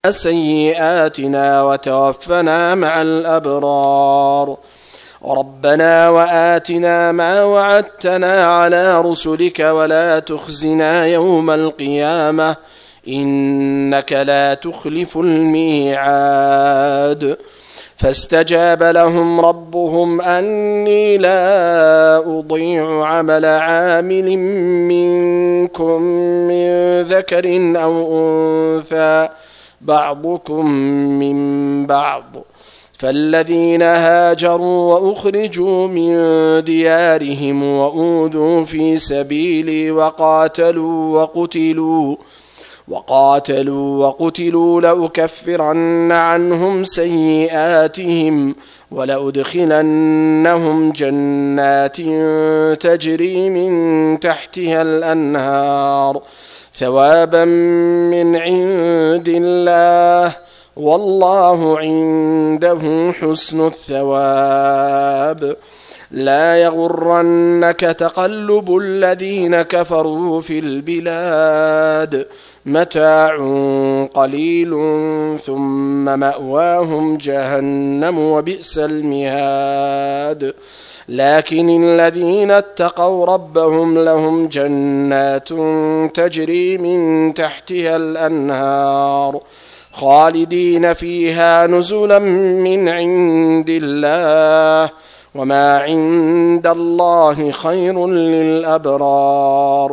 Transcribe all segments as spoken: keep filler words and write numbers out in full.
سيئاتنا وتوفنا مع الأبرار ربنا وآتنا ما وعدتنا على رسلك ولا تخزنا يوم القيامة إنك لا تخلف الميعاد فاستجاب لهم ربهم أني لا أضيع عمل عامل منكم من ذكر أو أنثى بعضكم من بعض فالذين هاجروا وأخرجوا من ديارهم وأوذوا في سبيلي وقاتلوا وقتلوا وقاتلوا وقتلوا لأكفرن عنهم سيئاتهم ولأدخلنهم جنات تجري من تحتها الأنهار ثوابا من عند الله والله عنده حسن الثواب لا يغرنك تقلب الذين كفروا في البلاد متاع قليل ثم مأواهم جهنم وبئس المهاد لكن الذين اتقوا ربهم لهم جنات تجري من تحتها الأنهار خالدين فيها نزلا من عند الله وما عند الله خير للأبرار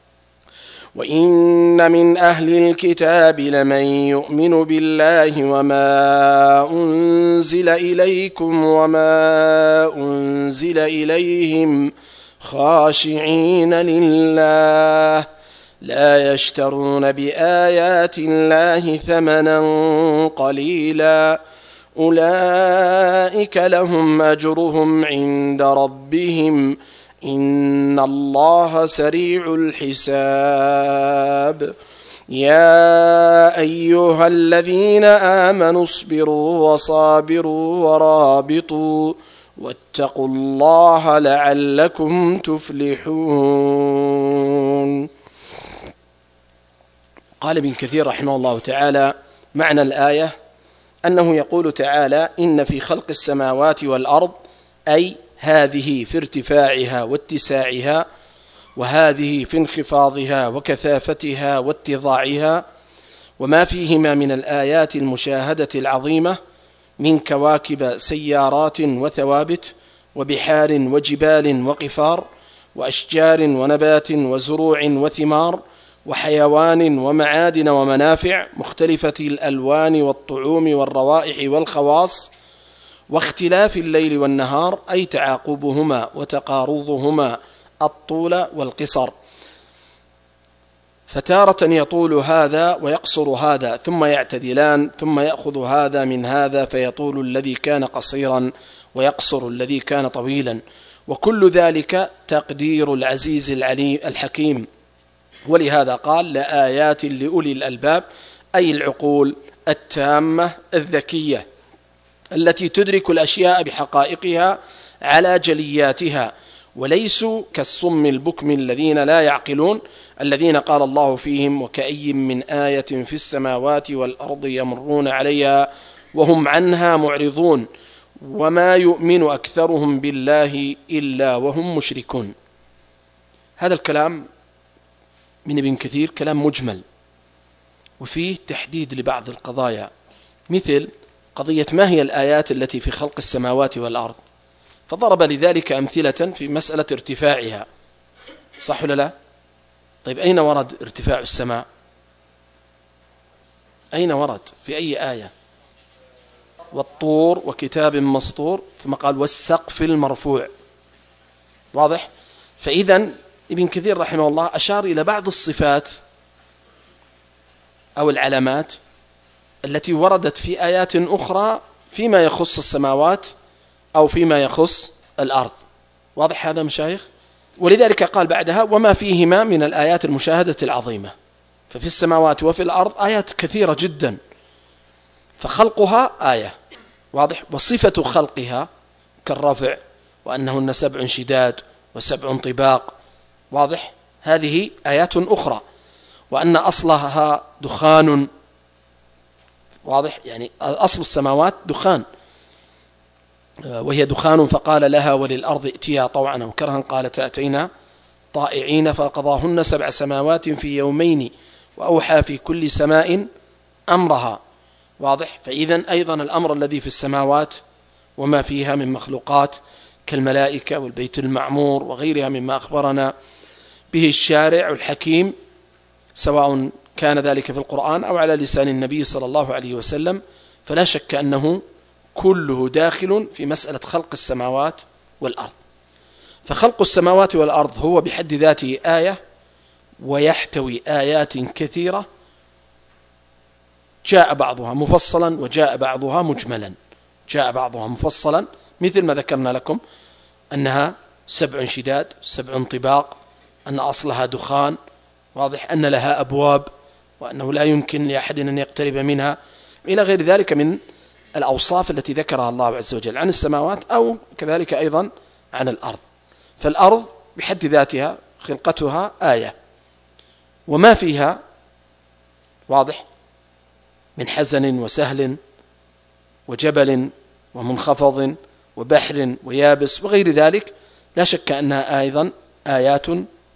وإن من أهل الكتاب لمن يؤمن بالله وما أنزل إليكم وما أنزل إليهم خاشعين لله لا يشترون بآيات الله ثمنا قليلا أولئك لهم أجرهم عند ربهم إن الله سريع الحساب يا أيها الذين آمنوا اصبروا وصابروا ورابطوا واتقوا الله لعلكم تفلحون. قال ابن كثير رحمه الله تعالى معنى الآية أنه يقول تعالى إن في خلق السماوات والأرض أي هذه في ارتفاعها واتساعها وهذه في انخفاضها وكثافتها واتضاعها وما فيهما من الآيات المشاهدة العظيمة من كواكب سيارات وثوابت وبحار وجبال وقفار وأشجار ونبات وزروع وثمار وحيوان ومعادن ومنافع مختلفة الألوان والطعوم والروائح والخواص واختلاف الليل والنهار أي تعاقبهما وتقارضهما الطول والقصر فتارة يطول هذا ويقصر هذا ثم يعتدلان ثم يأخذ هذا من هذا فيطول الذي كان قصيرا ويقصر الذي كان طويلا وكل ذلك تقدير العزيز العليم الحكيم. ولهذا قال لآيات لأولي الألباب أي العقول التامة الذكية التي تدرك الأشياء بحقائقها على جلياتها وليسوا كالصم البكم الذين لا يعقلون الذين قال الله فيهم وكأي من آية في السماوات والأرض يمرون عليها وهم عنها معرضون وما يؤمن أكثرهم بالله إلا وهم مشركون. هذا الكلام من ابن كثير كلام مجمل وفيه تحديد لبعض القضايا مثل قضية ما هي الآيات التي في خلق السماوات والأرض فضرب لذلك أمثلة في مسألة ارتفاعها صح ولا لا؟ طيب أين ورد ارتفاع السماء؟ أين ورد في أي آية؟ والطور وكتاب مسطور ثم قال والسقف المرفوع واضح؟ فإذا ابن كثير رحمه الله أشار إلى بعض الصفات أو العلامات التي وردت في آيات أخرى فيما يخص السماوات أو فيما يخص الأرض. واضح هذا مشايخ؟ ولذلك قال بعدها وما فيهما من الآيات المشاهدة العظيمة ففي السماوات وفي الأرض آيات كثيرة جدا فخلقها آية واضح وصفة خلقها كالرفع وأنهن سبع شداد وسبع طباق واضح هذه آيات أخرى وأن أصلها دخان واضح؟ يعني أصل السماوات دخان، وهي دخان فقال لها وللأرض ائتيا طوعا أو كرها قالتا أتينا طائعين فقضاهن سبع سماوات في يومين وأوحى في كل سماء أمرها. واضح؟ فإذا أيضا الأمر الذي في السماوات وما فيها من مخلوقات كالملائكة والبيت المعمور وغيرها مما أخبرنا به الشارع الحكيم، سواء كان ذلك في القرآن أو على لسان النبي صلى الله عليه وسلم، فلا شك أنه كله داخل في مسألة خلق السماوات والأرض. فخلق السماوات والأرض هو بحد ذاته آية، ويحتوي آيات كثيرة جاء بعضها مفصلا وجاء بعضها مجملا. جاء بعضها مفصلا مثل ما ذكرنا لكم أنها سبع شداد، سبع طباق، أن أصلها دخان، واضح؟ أن لها أبواب، وأنه لا يمكن لأحد أن يقترب منها، إلى غير ذلك من الأوصاف التي ذكرها الله عز وجل عن السماوات، أو كذلك أيضا عن الأرض. فالأرض بحد ذاتها خلقتها آية، وما فيها واضح من حزن وسهل وجبل ومنخفض وبحر ويابس وغير ذلك، لا شك أنها أيضا آيات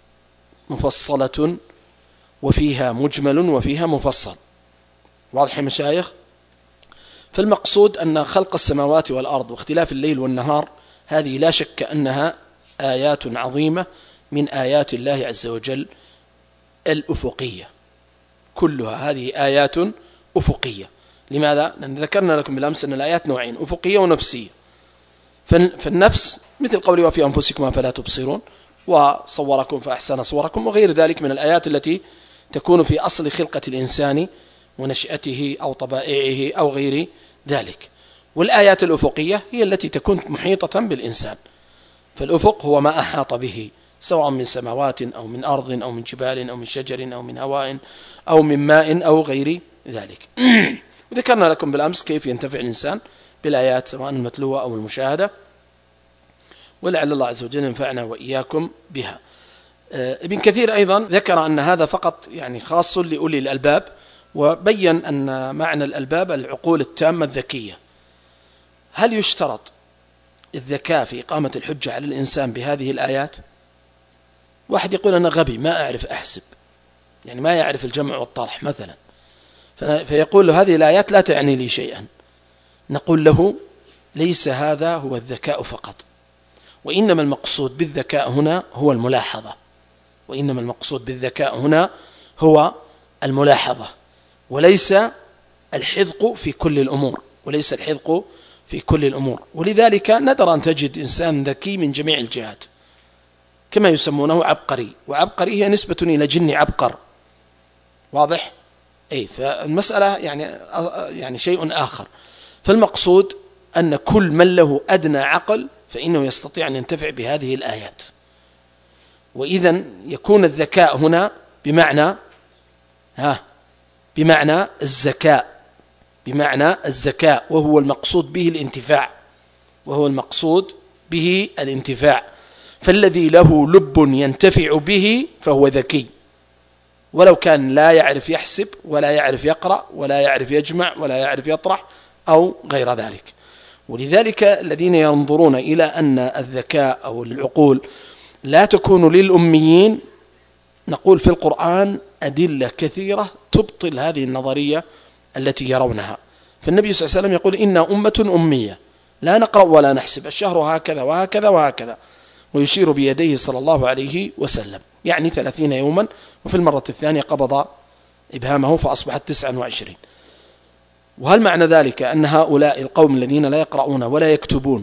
مفصلة، وفيها مجمل وفيها مفصل. واضح يا مشايخ؟ فالمقصود أن خلق السماوات والأرض واختلاف الليل والنهار هذه لا شك أنها آيات عظيمة من آيات الله عز وجل الأفقية، كلها هذه آيات أفقية. لماذا؟ لأن ذكرنا لكم بالأمس أن الآيات نوعين، أفقية ونفسية. فالنفس مثل قوله وفي أنفسكم فلا تبصرون، وصوركم فأحسن صوركم، وغير ذلك من الآيات التي تكون في أصل خلقة الإنسان ونشأته أو طبائعه أو غير ذلك. والآيات الأفقية هي التي تكون محيطة بالإنسان، فالأفق هو ما أحاط به سواء من سماوات أو من أرض أو من جبال أو من شجر أو من هواء أو من ماء أو غير ذلك. وذكرنا لكم بالأمس كيف ينتفع الإنسان بالآيات سواء المتلوة أو المشاهدة، ولعل الله عز وجل ينفعنا وإياكم بها. ابن كثير أيضا ذكر أن هذا فقط يعني خاص لأولي الألباب، وبين أن معنى الألباب العقول التامة الذكية. هل يشترط الذكاء في إقامة الحجة على الإنسان بهذه الآيات؟ واحد يقول أنا غبي ما أعرف أحسب، يعني ما يعرف الجمع والطرح مثلا، فيقول له هذه الآيات لا تعني لي شيئا. نقول له ليس هذا هو الذكاء فقط، وإنما المقصود بالذكاء هنا هو الملاحظة، وإنما المقصود بالذكاء هنا هو الملاحظة، وليس الحذق في كل الأمور، وليس الحذق في كل الأمور. ولذلك نادر أن تجد إنسان ذكي من جميع الجهات، كما يسمونه عبقري، وعبقري هي نسبة إلى جن عبقر. واضح؟ أي فالمسألة يعني يعني شيء آخر. فالمقصود أن كل من له أدنى عقل فإنه يستطيع أن ينتفع بهذه الآيات. وإذا يكون الذكاء هنا بمعنى ها بمعنى الزكاء، بمعنى الزكاء، وهو المقصود به الانتفاع، وهو المقصود به الانتفاع. فالذي له لب ينتفع به فهو ذكي، ولو كان لا يعرف يحسب ولا يعرف يقرأ ولا يعرف يجمع ولا يعرف يطرح أو غير ذلك. ولذلك الذين ينظرون إلى أن الذكاء أو العقول لا تكون للأميين، نقول في القرآن أدلة كثيرة تبطل هذه النظرية التي يرونها. فالنبي صلى الله عليه وسلم يقول إنا أمة أمية لا نقرأ ولا نحسب، الشهر هكذا وهكذا وهكذا، ويشير بيديه صلى الله عليه وسلم، يعني ثلاثين يوما، وفي المرة الثانية قبض إبهامه فأصبحت تسعا وعشرين. وهل معنى ذلك أن هؤلاء القوم الذين لا يقرؤون ولا يكتبون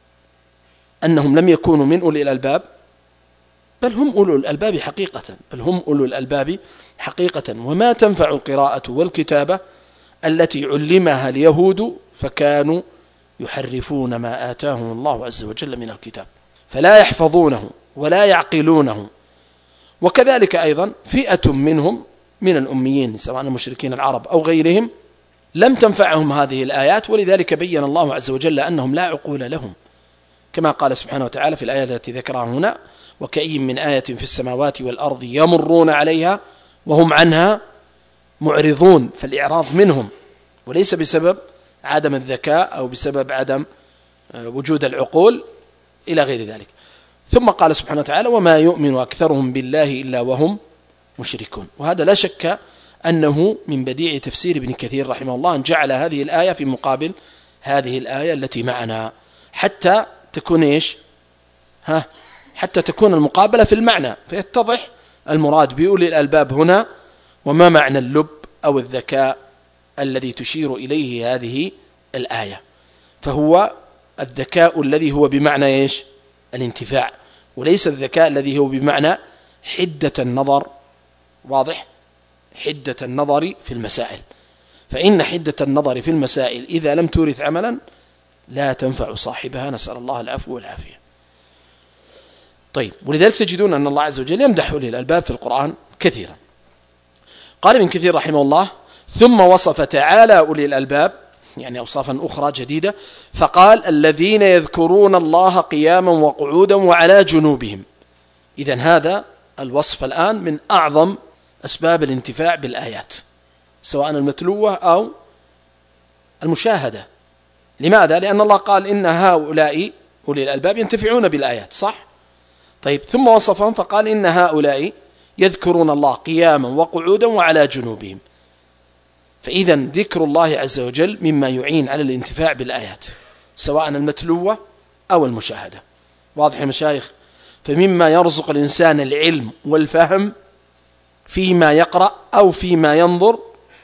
أنهم لم يكونوا من أولي الألباب؟ بل هم أولو الألباب حقيقة، بل هم أولو الألباب حقيقة. وما تنفع القراءة والكتابة التي علمها اليهود فكانوا يحرفون ما آتاهم الله عز وجل من الكتاب، فلا يحفظونه ولا يعقلونه. وكذلك أيضا فئة منهم من الأميين سواء المشركين العرب أو غيرهم لم تنفعهم هذه الآيات، ولذلك بين الله عز وجل أنهم لا عقول لهم، كما قال سبحانه وتعالى في الآية التي ذكرها هنا: وكأي من آية في السماوات والأرض يمرون عليها وهم عنها معرضون. فالإعراض منهم وليس بسبب عدم الذكاء أو بسبب عدم وجود العقول إلى غير ذلك. ثم قال سبحانه وتعالى وما يؤمن أكثرهم بالله إلا وهم مشركون. وهذا لا شك أنه من بديع تفسير ابن كثير رحمه الله أن جعل هذه الآية في مقابل هذه الآية التي معنا حتى تكون إيش ها حتى تكون المقابلة في المعنى، فيتضح المراد بأولي الألباب هنا وما معنى اللب أو الذكاء الذي تشير إليه هذه الآية. فهو الذكاء الذي هو بمعنى إيش الانتفاع، وليس الذكاء الذي هو بمعنى حدة النظر. واضح؟ حدة النظر في المسائل، فإن حدة النظر في المسائل إذا لم تورث عملا لا تنفع صاحبها، نسأل الله العفو والعافية. طيب، ولذلك تجدون أن الله عز وجل يمدح أولي الألباب في القرآن كثيرا. قال ابن كثير رحمه الله ثم وصف تعالى أولي الألباب يعني أوصافا أخرى جديدة، فقال الذين يذكرون الله قياما وقعودا وعلى جنوبهم. إذن هذا الوصف الآن من أعظم أسباب الانتفاع بالآيات، سواء المتلوة أو المشاهدة. لماذا؟ لأن الله قال إن هؤلاء أولي الألباب ينتفعون بالآيات، صح؟ طيب، ثم وصفهم فقال إن هؤلاء يذكرون الله قياما وقعودا وعلى جنوبهم. فإذا ذكر الله عز وجل مما يعين على الانتفاع بالآيات، سواء المتلوة أو المشاهدة. واضح يا مشايخ؟ فمما يرزق الإنسان العلم والفهم فيما يقرأ أو فيما ينظر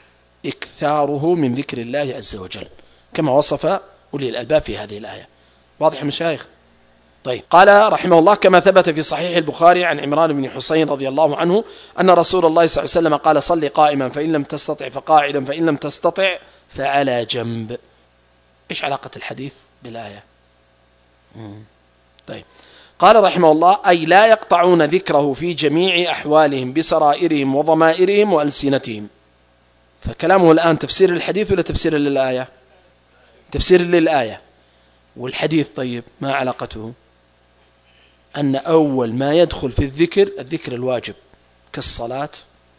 إكثاره من ذكر الله عز وجل، كما وصف أولي الألباب في هذه الآية. واضح يا مشايخ؟ طيب، قال رحمه الله كما ثبت في صحيح البخاري عن عمران بن حسين رضي الله عنه أن رسول الله صلى الله عليه وسلم قال صل قائما فإن لم تستطع فقاعدا فإن لم تستطع فعلى جنب. إيش علاقة الحديث بالآية؟ مم. طيب، قال رحمه الله أي لا يقطعون ذكره في جميع أحوالهم بسرائرهم وضمائرهم وألسنتهم. فكلامه الآن تفسير الحديث ولا تفسير للآية؟ تفسير للآية. والحديث طيب ما علاقته؟ أن أول ما يدخل في الذكر الذكر الواجب كالصلاة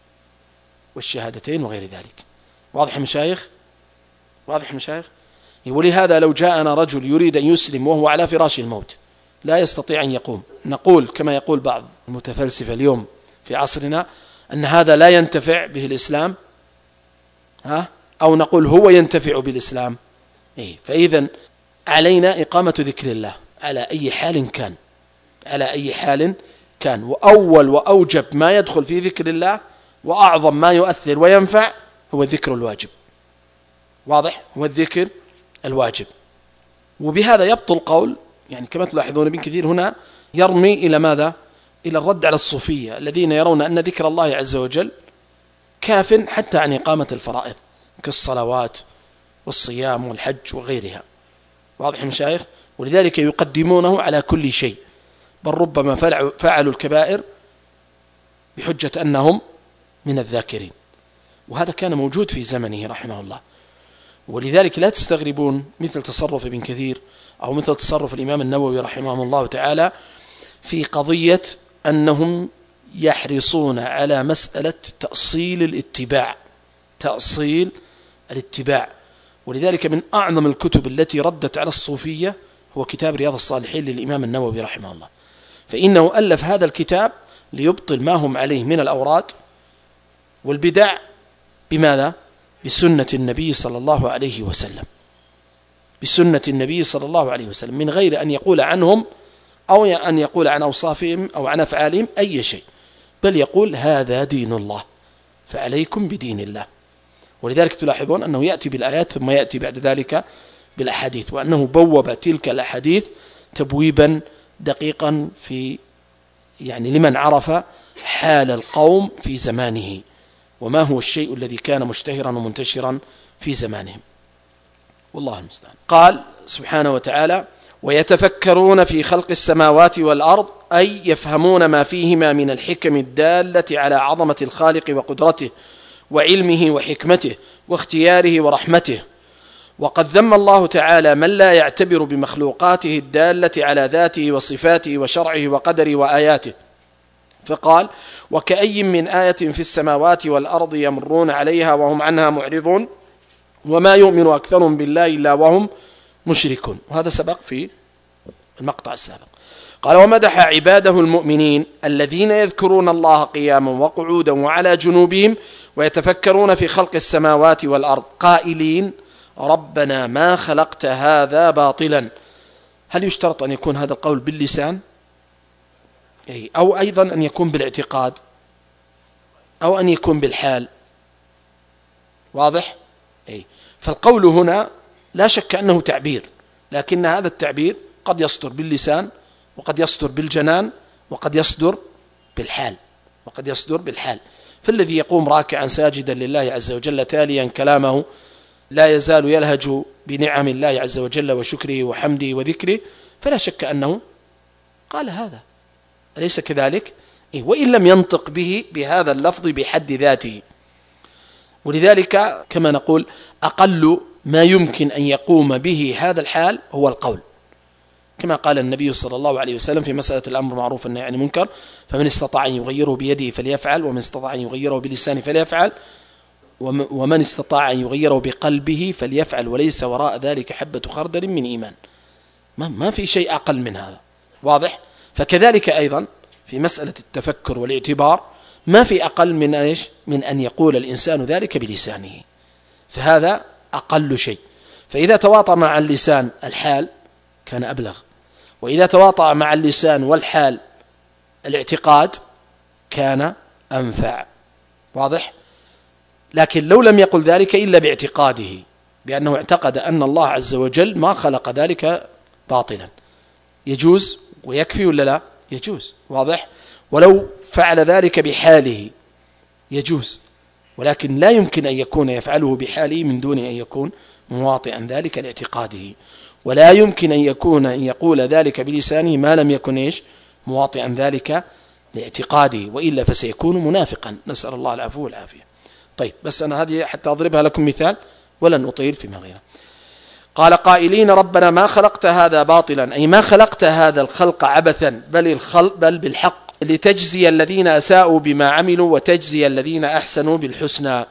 والشهادتين وغير ذلك. واضح مشايخ؟ واضح مشايخ؟ ولهذا لو جاءنا رجل يريد أن يسلم وهو على فراش الموت لا يستطيع أن يقوم، نقول كما يقول بعض المتفلسفة اليوم في عصرنا أن هذا لا ينتفع به الإسلام، ها؟ أو نقول هو ينتفع بالإسلام. إيه؟ فإذا علينا إقامة ذكر الله على أي حال كان، على أي حال كان. وأول وأوجب ما يدخل في ذكر الله وأعظم ما يؤثر وينفع هو الذكر الواجب. واضح؟ هو الذكر الواجب. وبهذا يبطل قول يعني كما تلاحظون ابن كثير هنا يرمي إلى ماذا؟ إلى الرد على الصوفية الذين يرون أن ذكر الله عز وجل كاف حتى عن إقامة الفرائض كالصلوات والصيام والحج وغيرها. واضح مشايخ؟ ولذلك يقدمونه على كل شيء، بل ربما فعلوا الكبائر بحجة أنهم من الذاكرين، وهذا كان موجود في زمنه رحمه الله. ولذلك لا تستغربون مثل تصرف ابن كثير أو مثل تصرف الإمام النووي رحمه الله تعالى في قضية أنهم يحرصون على مسألة تأصيل الاتباع، تأصيل الاتباع. ولذلك من أعظم الكتب التي ردت على الصوفية هو كتاب رياض الصالحين للإمام النووي رحمه الله، فإنه ألف هذا الكتاب ليبطل ما هم عليه من الأوراد والبدع بماذا؟ بسنة النبي صلى الله عليه وسلم، بسنة النبي صلى الله عليه وسلم، من غير أن يقول عنهم أو أن يقول عن أوصافهم أو عن أفعالهم أي شيء، بل يقول هذا دين الله فعليكم بدين الله. ولذلك تلاحظون أنه يأتي بالآيات ثم يأتي بعد ذلك بالأحاديث، وأنه بوب تلك الأحاديث تبويبا دقيقا في يعني لمن عرف حال القوم في زمانه وما هو الشيء الذي كان مشتهرا ومنتشرا في زمانهم، والله المستعان. قال سبحانه وتعالى ويتفكرون في خلق السماوات والأرض أي يفهمون ما فيهما من الحكم الدالة على عظمة الخالق وقدرته وعلمه وحكمته واختياره ورحمته. وقد ذم الله تعالى من لا يعتبر بمخلوقاته الدالة على ذاته وصفاته وشرعه وقدره وآياته، فقال وكأي من آية في السماوات والأرض يمرون عليها وهم عنها معرضون وما يؤمن أكثرهم بالله إلا وهم مشركون، وهذا سبق في المقطع السابق. قال ومدح عباده المؤمنين الذين يذكرون الله قياما وقعودا وعلى جنوبهم ويتفكرون في خلق السماوات والأرض قائلين ربنا ما خلقت هذا باطلا. هل يشترط أن يكون هذا القول باللسان أو أيضا أن يكون بالاعتقاد أو أن يكون بالحال؟ واضح؟ أي. فالقول هنا لا شك أنه تعبير، لكن هذا التعبير قد يصدر باللسان وقد يصدر بالجنان وقد يصدر بالحال وقد يصدر بالحال. فالذي يقوم راكعا ساجدا لله عز وجل تاليا كلامه لا يزال يلهج بنعم الله عز وجل وشكره وحمده وذكره، فلا شك أنه قال هذا، أليس كذلك؟ إيه، وإن لم ينطق به بهذا اللفظ بحد ذاته. ولذلك كما نقول أقل ما يمكن أن يقوم به هذا الحال هو القول، كما قال النبي صلى الله عليه وسلم في مسألة الأمر معروف والنهي عن المنكر فمن استطاع أن يغيره بيده فليفعل، ومن استطاع أن يغيره بلسانه فليفعل، ومن استطاع أن يغيره بقلبه فليفعل، وليس وراء ذلك حبة خردل من إيمان. ما في شيء أقل من هذا، واضح؟ فكذلك أيضا في مسألة التفكر والاعتبار ما في أقل من إيش؟ من أن يقول الإنسان ذلك بلسانه، فهذا أقل شيء. فإذا تواطأ مع اللسان الحال كان أبلغ، وإذا تواطأ مع اللسان والحال الاعتقاد كان أنفع، واضح؟ لكن لو لم يقل ذلك إلا باعتقاده بأنه اعتقد أن الله عز وجل ما خلق ذلك باطلا، يجوز ويكفي ولا لا؟ يجوز، واضح؟ ولو فعل ذلك بحاله يجوز، ولكن لا يمكن أن يكون يفعله بحاله من دون أن يكون مواطئا ذلك لاعتقاده، ولا يمكن أن يكون أن يقول ذلك بلسانه ما لم يكن إيش؟ مواطئا ذلك لاعتقاده، وإلا فسيكون منافقا، نسأل الله العفو والعافية. طيب، بس أنا هذه حتى أضربها لكم مثال ولن أطيل فيما غيره. قال قائلين ربنا ما خلقت هذا باطلا، أي ما خلقت هذا الخلق عبثا، بل الخلق بل بالحق، لتجزي الذين أساءوا بما عملوا وتجزي الذين أحسنوا بالحسنى.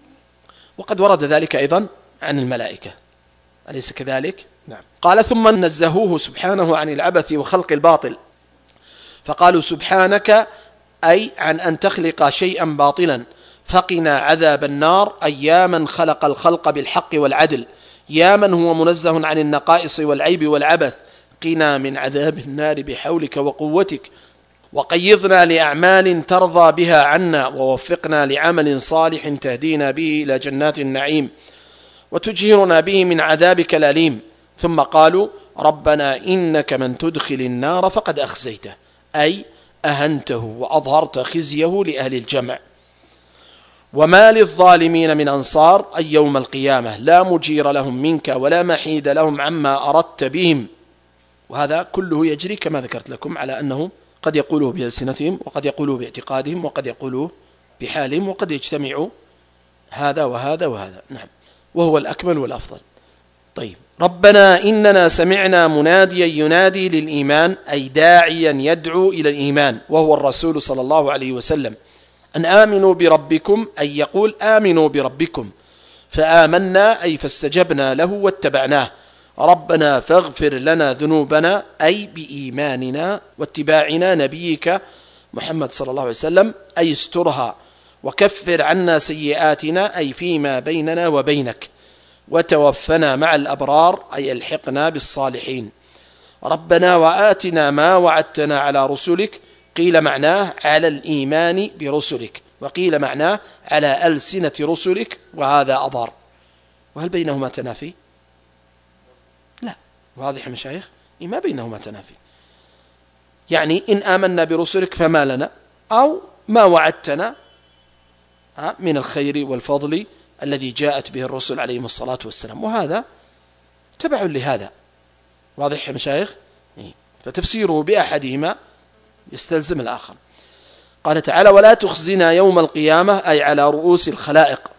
وقد ورد ذلك أيضا عن الملائكة، أليس كذلك؟ نعم. قال ثم نزهوه سبحانه عن العبث وخلق الباطل، فقالوا سبحانك أي عن أن تخلق شيئا باطلا، فقنا عذاب النار، أي يا من خلق الخلق بالحق والعدل، يا من هو منزه عن النقائص والعيب والعبث، قنا من عذاب النار بحولك وقوتك، وقيضنا لأعمال ترضى بها عنا، ووفقنا لعمل صالح تهدينا به إلى جنات النعيم وتجهرنا به من عذابك الأليم. ثم قالوا ربنا إنك من تدخل النار فقد أخزيته، أي أهنته وأظهرت خزيه لأهل الجمع، وما للظالمين من أنصار، أي يوم القيامة لا مجير لهم منك ولا محيد لهم عما أردت بهم. وهذا كله يجري كما ذكرت لكم على أنه قد يقولوه بألسنتهم وقد يقولوه باعتقادهم وقد يقولوه بحالهم، وقد يجتمع هذا وهذا وهذا، نعم، وهو الأكمل والأفضل. طيب، ربنا إننا سمعنا مناديا ينادي للإيمان، أي داعيا يدعو إلى الإيمان، وهو الرسول صلى الله عليه وسلم، أن آمنوا بربكم، أي يقول آمنوا بربكم، فآمنا أي فاستجبنا له واتبعناه. ربنا فاغفر لنا ذنوبنا، أي بإيماننا واتباعنا نبيك محمد صلى الله عليه وسلم، أي استرها، وكفر عنا سيئاتنا، أي فيما بيننا وبينك، وتوفنا مع الأبرار، أي الحقنا بالصالحين. ربنا وآتنا ما وعدتنا على رسلك، قيل معناه على الإيمان برسلك، وقيل معناه على ألسنة رسلك، وهذا أضار. وهل بينهما تنافي؟ لا، واضح يا مشايخ، ما بينهما تنافي. يعني إن آمنا برسلك فما لنا، أو ما وعدتنا من الخير والفضل الذي جاءت به الرسل عليهم الصلاة والسلام، وهذا تبع لهذا، واضح يا مشايخ؟ فتفسيره بأحدهما يستلزم الآخر. قال تعالى ولا تخزنا يوم القيامة، أي على رؤوس الخلائق،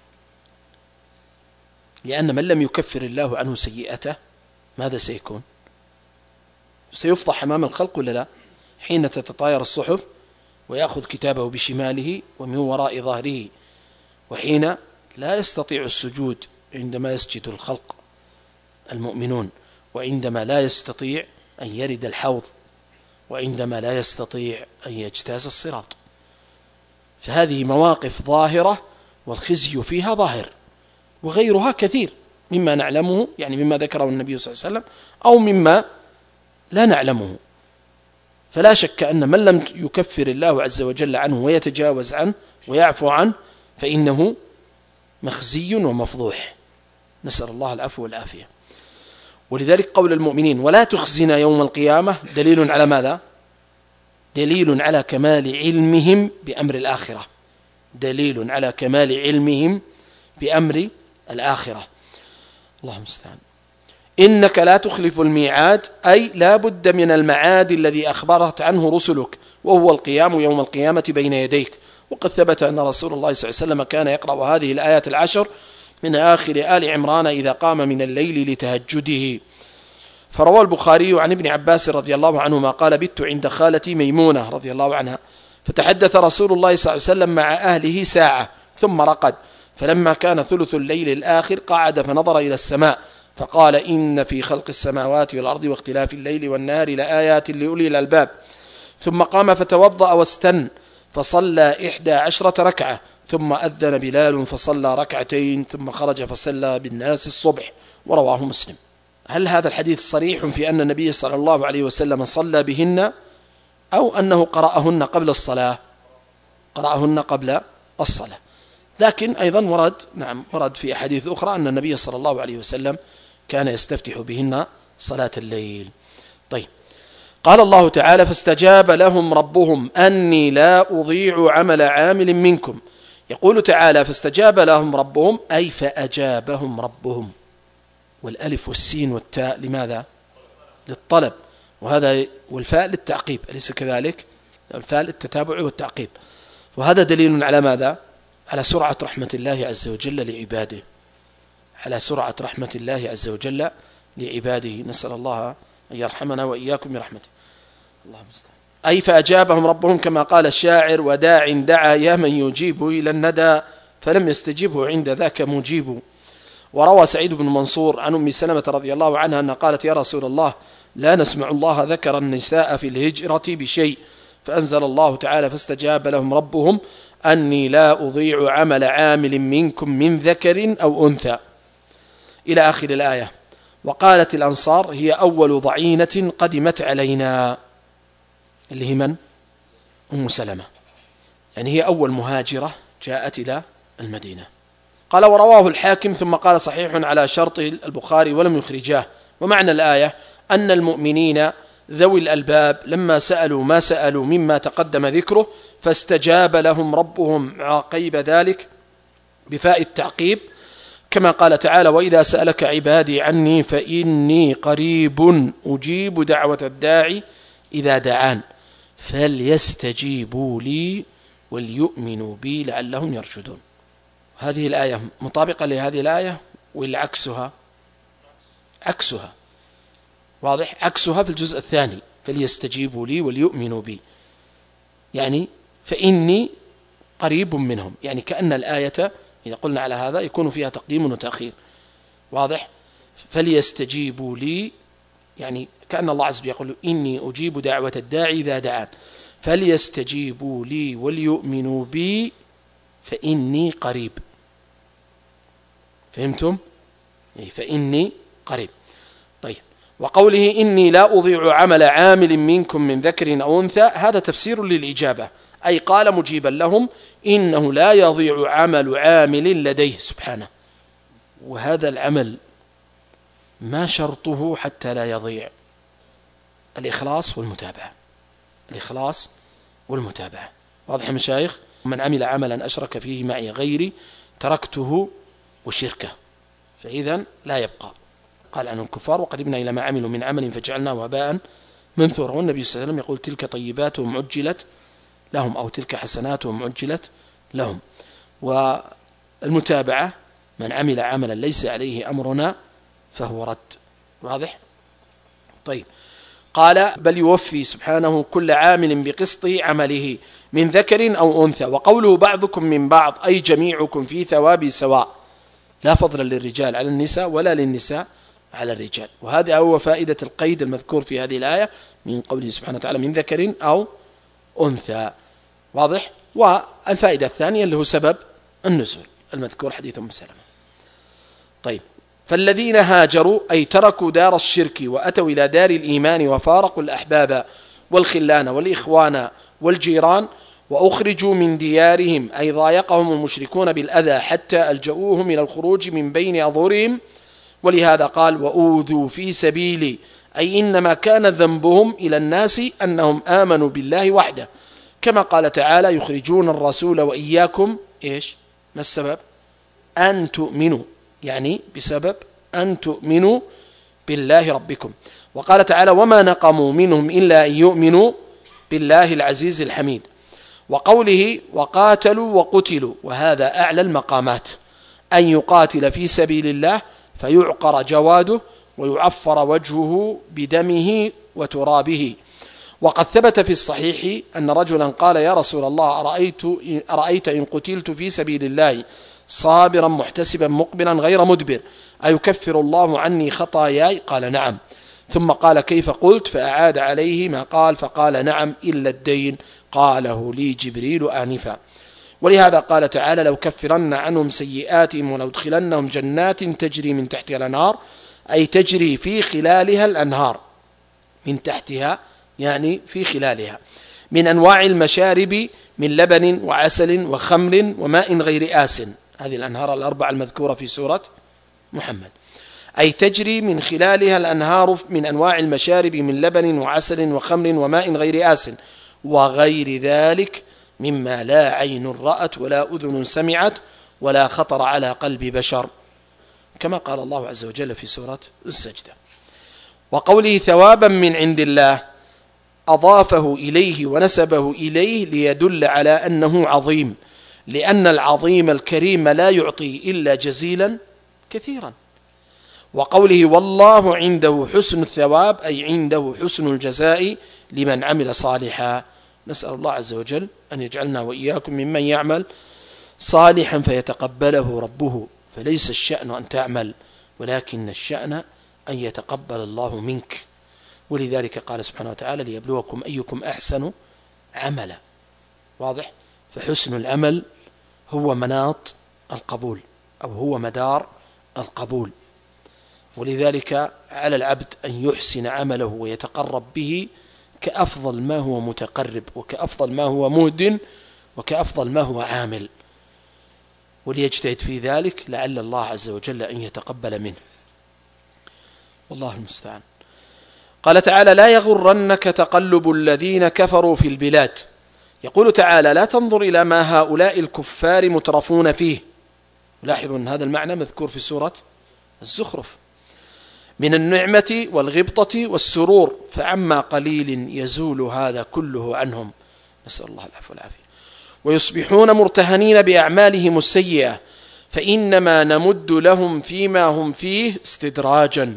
لأن من لم يكفر الله عنه سيئته ماذا سيكون؟ سيفضح أمام الخلق ولا لا؟ حين تتطاير الصحف ويأخذ كتابه بشماله ومن وراء ظهره، وحين لا يستطيع السجود عندما يسجد الخلق المؤمنون، وعندما لا يستطيع أن يرد الحوض، وعندما لا يستطيع أن يجتاز الصراط. فهذه مواقف ظاهرة والخزي فيها ظاهر، وغيرها كثير مما نعلمه، يعني مما ذكره النبي صلى الله عليه وسلم أو مما لا نعلمه. فلا شك أن من لم يكفر الله عز وجل عنه ويتجاوز عنه ويعفو عنه فإنه مخزي ومفضوح، نسأل الله العفو والعافية. ولذلك قول المؤمنين ولا تخزنا يوم القيامة دليل على ماذا؟ دليل على كمال علمهم بأمر الآخرة، دليل على كمال علمهم بأمر الآخرة. اللهم استعان. إنك لا تخلف الميعاد، أي لا بد من المعاد الذي أخبرت عنه رسلك، وهو القيام يوم القيامة بين يديك. وقد ثبت أن رسول الله صلى الله عليه وسلم كان يقرأ هذه الآيات العشر من آخر آل عمران إذا قام من الليل لتهجده. فروى البخاري عن ابن عباس رضي الله عنهما قال بت عند خالتي ميمونة رضي الله عنها، فتحدث رسول الله صلى الله عليه وسلم مع أهله ساعة ثم رقد، فلما كان ثلث الليل الآخر قعد فنظر إلى السماء فقال إن في خلق السماوات والأرض واختلاف الليل والنهار لآيات لأولي الألباب. ثم قام فتوضأ واستن فصلى إحدى عشرة ركعة، ثم أذن بلال فصلى ركعتين، ثم خرج فصلى بالناس الصبح. ورواه مسلم. هل هذا الحديث صريح في أن النبي صلى الله عليه وسلم صلى بهن أو أنه قرأهن قبل الصلاة؟ قرأهن قبل الصلاة، لكن أيضا ورد نعم ورد في أحاديث أخرى أن النبي صلى الله عليه وسلم كان يستفتح بهن صلاة الليل. طيب، قال الله تعالى فاستجاب لهم ربهم أني لا أضيع عمل عامل منكم. يقول تعالى فاستجاب لهم ربهم أي فأجابهم ربهم، والألف والسين والتاء لماذا؟ للطلب، وهذا والفاء للتعقيب، أليس كذلك؟ الفاء للتتابع والتعقيب. وهذا دليل على ماذا؟ على سرعة رحمة الله عز وجل لعباده، على سرعة رحمة الله عز وجل لعباده. نسأل الله أن يرحمنا وإياكم برحمته. اللهم استعان. أي فأجابهم ربهم كما قال الشاعر وداع دعا يا من يجيب إلى الندى فلم يستجبه عند ذاك مجيب. وروى سعيد بن منصور عن أم سلمة رضي الله عنها أن قالت يا رسول الله لا نسمع الله ذكر النساء في الهجرة بشيء، فأنزل الله تعالى فاستجاب لهم ربهم أني لا أضيع عمل عامل منكم من ذكر أو أنثى إلى آخر الآية. وقالت الأنصار هي أول ضعينة قدمت علينا، اللي هي من؟ أم سلمة، يعني هي أول مهاجرة جاءت إلى المدينة. قال ورواه الحاكم ثم قال صحيح على شرط البخاري ولم يخرجاه. ومعنى الآية أن المؤمنين ذوي الألباب لما سألوا ما سألوا مما تقدم ذكره فاستجاب لهم ربهم عقيب ذلك بفاء التعقيب، كما قال تعالى وإذا سألك عبادي عني فإني قريب أجيب دعوة الداعي إذا دعان فليستجيبوا لي وليؤمنوا بي لعلهم يرشدون. هذه الآية مطابقة لهذه الآية ولا عكسها؟ عكسها، واضح؟ عكسها في الجزء الثاني فليستجيبوا لي وليؤمنوا بي، يعني فإني قريب منهم، يعني كأن الآية إذا قلنا على هذا يكون فيها تقديم وتأخير، واضح؟ فليستجيبوا لي يعني كأن الله عز وجل يقول إني أجيب دعوة الداعي إذا دعان، فليستجيبوا لي وليؤمنوا بي فإني قريب. فهمتم؟ فإني قريب. طيب، وقوله إني لا أضيع عمل عامل منكم من ذكر أو أنثى هذا تفسير للإجابة، أي قال مجيبا لهم إنه لا يضيع عمل عامل لديه سبحانه، وهذا العمل ما شرطه حتى لا يضيع؟ الإخلاص والمتابعة، الإخلاص والمتابعة. واضح يا مشايخ؟ من عمل عملا أشرك فيه معي غيري تركته وشركه، فإذا لا يبقى. قال عن الكفار وقدمنا إلى ما عملوا من عمل فجعلناه هباء منثورا. والنبي صلى الله عليه وسلم يقول تلك طيباتهم عجلت لهم أو تلك حسناتهم عجلت لهم. والمتابعة من عمل عملا ليس عليه أمرنا فهو رد. واضح؟ طيب، قال بل يوفي سبحانه كل عامل بقسط عمله من ذكر أو أنثى. وقوله بعضكم من بعض أي جميعكم في ثواب سواء، لا فضل للرجال على النساء ولا للنساء على الرجال. وهذا هو فائدة القيد المذكور في هذه الآية من قوله سبحانه وتعالى من ذكر أو أنثى. واضح؟ والفائدة الثانية اللي هو سبب النزول المذكور حديث أم سلمة. طيب، فالذين هاجروا أي تركوا دار الشرك وأتوا إلى دار الإيمان وفارقوا الأحباب والخلان والإخوان والجيران وأخرجوا من ديارهم أي ضايقهم المشركون بالأذى حتى ألجؤوهم إلى الخروج من بين أظهرهم. ولهذا قال وأوذوا في سبيلي أي إنما كان ذنبهم إلى الناس أنهم آمنوا بالله وحده، كما قال تعالى يخرجون الرسول وإياكم إيش؟ ما السبب؟ أن تؤمنوا، يعني بسبب أن تؤمنوا بالله ربكم. وقال تعالى وما نقموا منهم إلا أن يؤمنوا بالله العزيز الحميد. وقوله وقاتلوا وقتلوا، وهذا أعلى المقامات، أن يقاتل في سبيل الله فيعقر جواده ويعفر وجهه بدمه وترابه. وقد ثبت في الصحيح أن رجلا قال يا رسول الله أرأيت, أرأيت إن قتلت في سبيل الله صابرا محتسبا مقبلا غير مدبر أيكفر الله عني خطاياي؟ قال نعم. ثم قال كيف قلت؟ فأعاد عليه ما قال فقال نعم إلا الدين قاله لي جبريل آنفا. ولهذا قال تعالى لو كفرن عنهم سيئاتهم ولأدخلنهم جنات تجري من تحتها الأنهار، أي تجري في خلالها الأنهار، من تحتها يعني في خلالها، من أنواع المشارب من لبن وعسل وخمر وماء غير آس. هذه الأنهار الأربعة المذكورة في سورة محمد، أي تجري من خلالها الأنهار من أنواع المشارب من لبن وعسل وخمر وماء غير آس وغير ذلك مما لا عين رأت ولا أذن سمعت ولا خطر على قلب بشر، كما قال الله عز وجل في سورة السجدة. وقوله ثوابا من عند الله أضافه إليه ونسبه إليه ليدل على أنه عظيم، لأن العظيم الكريم لا يعطي إلا جزيلا كثيرا. وقوله والله عنده حسن الثواب أي عنده حسن الجزاء لمن عمل صالحا. نسأل الله عز وجل أن يجعلنا وإياكم ممن يعمل صالحا فيتقبله ربه، فليس الشأن أن تعمل ولكن الشأن أن يتقبل الله منك. ولذلك قال سبحانه وتعالى ليبلوكم أيكم أحسن عملا. واضح؟ فحسن العمل هو مناط القبول أو هو مدار القبول، ولذلك على العبد أن يحسن عمله ويتقرب به كأفضل ما هو متقرب وكأفضل ما هو مهد وكأفضل ما هو عامل، وليجتهد في ذلك لعل الله عز وجل أن يتقبل منه، والله المستعان. قال تعالى لا يغرنك تقلب الذين كفروا في البلاد. يقول تعالى لا تنظر إلى ما هؤلاء الكفار مترفون فيه. لاحظوا أن هذا المعنى مذكور في سورة الزخرف من النعمة والغبطة والسرور، فعما قليل يزول هذا كله عنهم، نسأل الله العفو والعافية، ويصبحون مرتهنين بأعمالهم السيئة، فإنما نمد لهم فيما هم فيه استدراجا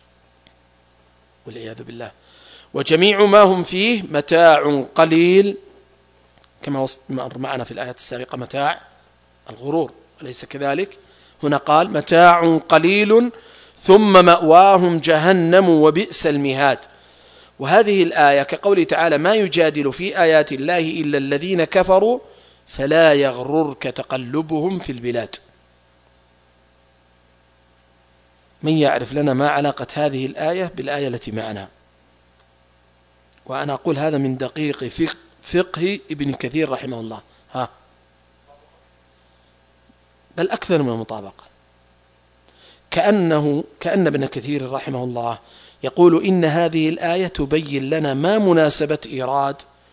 والعياذ بالله، وجميع ما هم فيه متاع قليل، كما مر معنا في الآيات السابقة متاع الغرور، أليس كذلك؟ هنا قال متاع قليل ثم مأواهم جهنم وبئس المهاد. وهذه الآية كقوله تعالى ما يجادل في آيات الله إلا الذين كفروا فلا يغررك تقلبهم في البلاد. من يعرف لنا ما علاقة هذه الآية بالآية التي معنا؟ وأنا أقول هذا من دقيق فقه ابن كثير رحمه الله، ها بل أكثر من المطابقة، كأنه كأن ابن كثير رحمه الله يقول إن هذه الآية تبين لنا ما مناسبة إيراد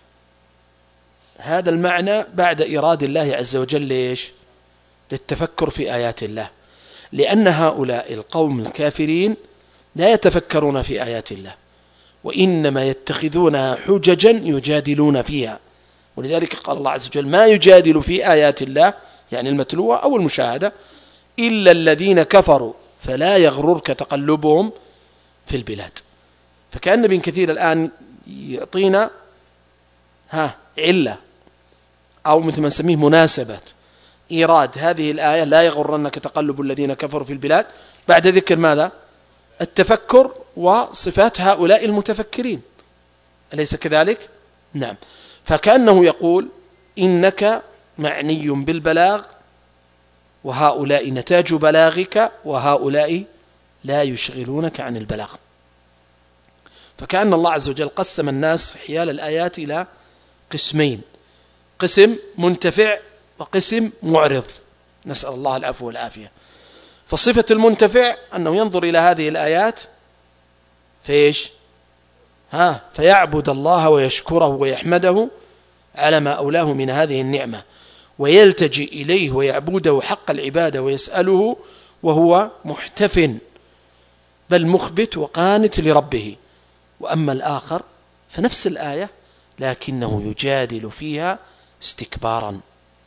هذا المعنى بعد إيراد الله عز وجل ليش؟ للتفكر في آيات الله، لأن هؤلاء القوم الكافرين لا يتفكرون في آيات الله وإنما يتخذونها حججا يجادلون فيها، ولذلك قال الله عز وجل ما يجادل في آيات الله يعني المتلوة أو المشاهدة إلا الذين كفروا فلا يغررك تقلبهم في البلاد. فكأن ابن كثير الآن يعطينا ها علة أو مثل ما نسميه مناسبة إيراد هذه الآية لا يغرنك تقلب الذين كفروا في البلاد بعد ذكر ماذا؟ التفكر وصفات هؤلاء المتفكرين، أليس كذلك؟ نعم. فكأنه يقول إنك معني بالبلاغ وهؤلاء نتاج بلاغك وهؤلاء لا يشغلونك عن البلاغ. فكأن الله عز وجل قسم الناس حيال الآيات إلى قسمين، قسم منتفع وقسم معرض، نسأل الله العفو والعافية. فصفة المنتفع أنه ينظر إلى هذه الآيات فإيش؟ ها فيعبد الله ويشكره ويحمده على ما أولاه من هذه النعمة، ويلتجئ إليه ويعبده حق العبادة ويسأله وهو محتف بل مخبت وقانت لربه. وأما الآخر فنفس الآية لكنه يجادل فيها استكبارا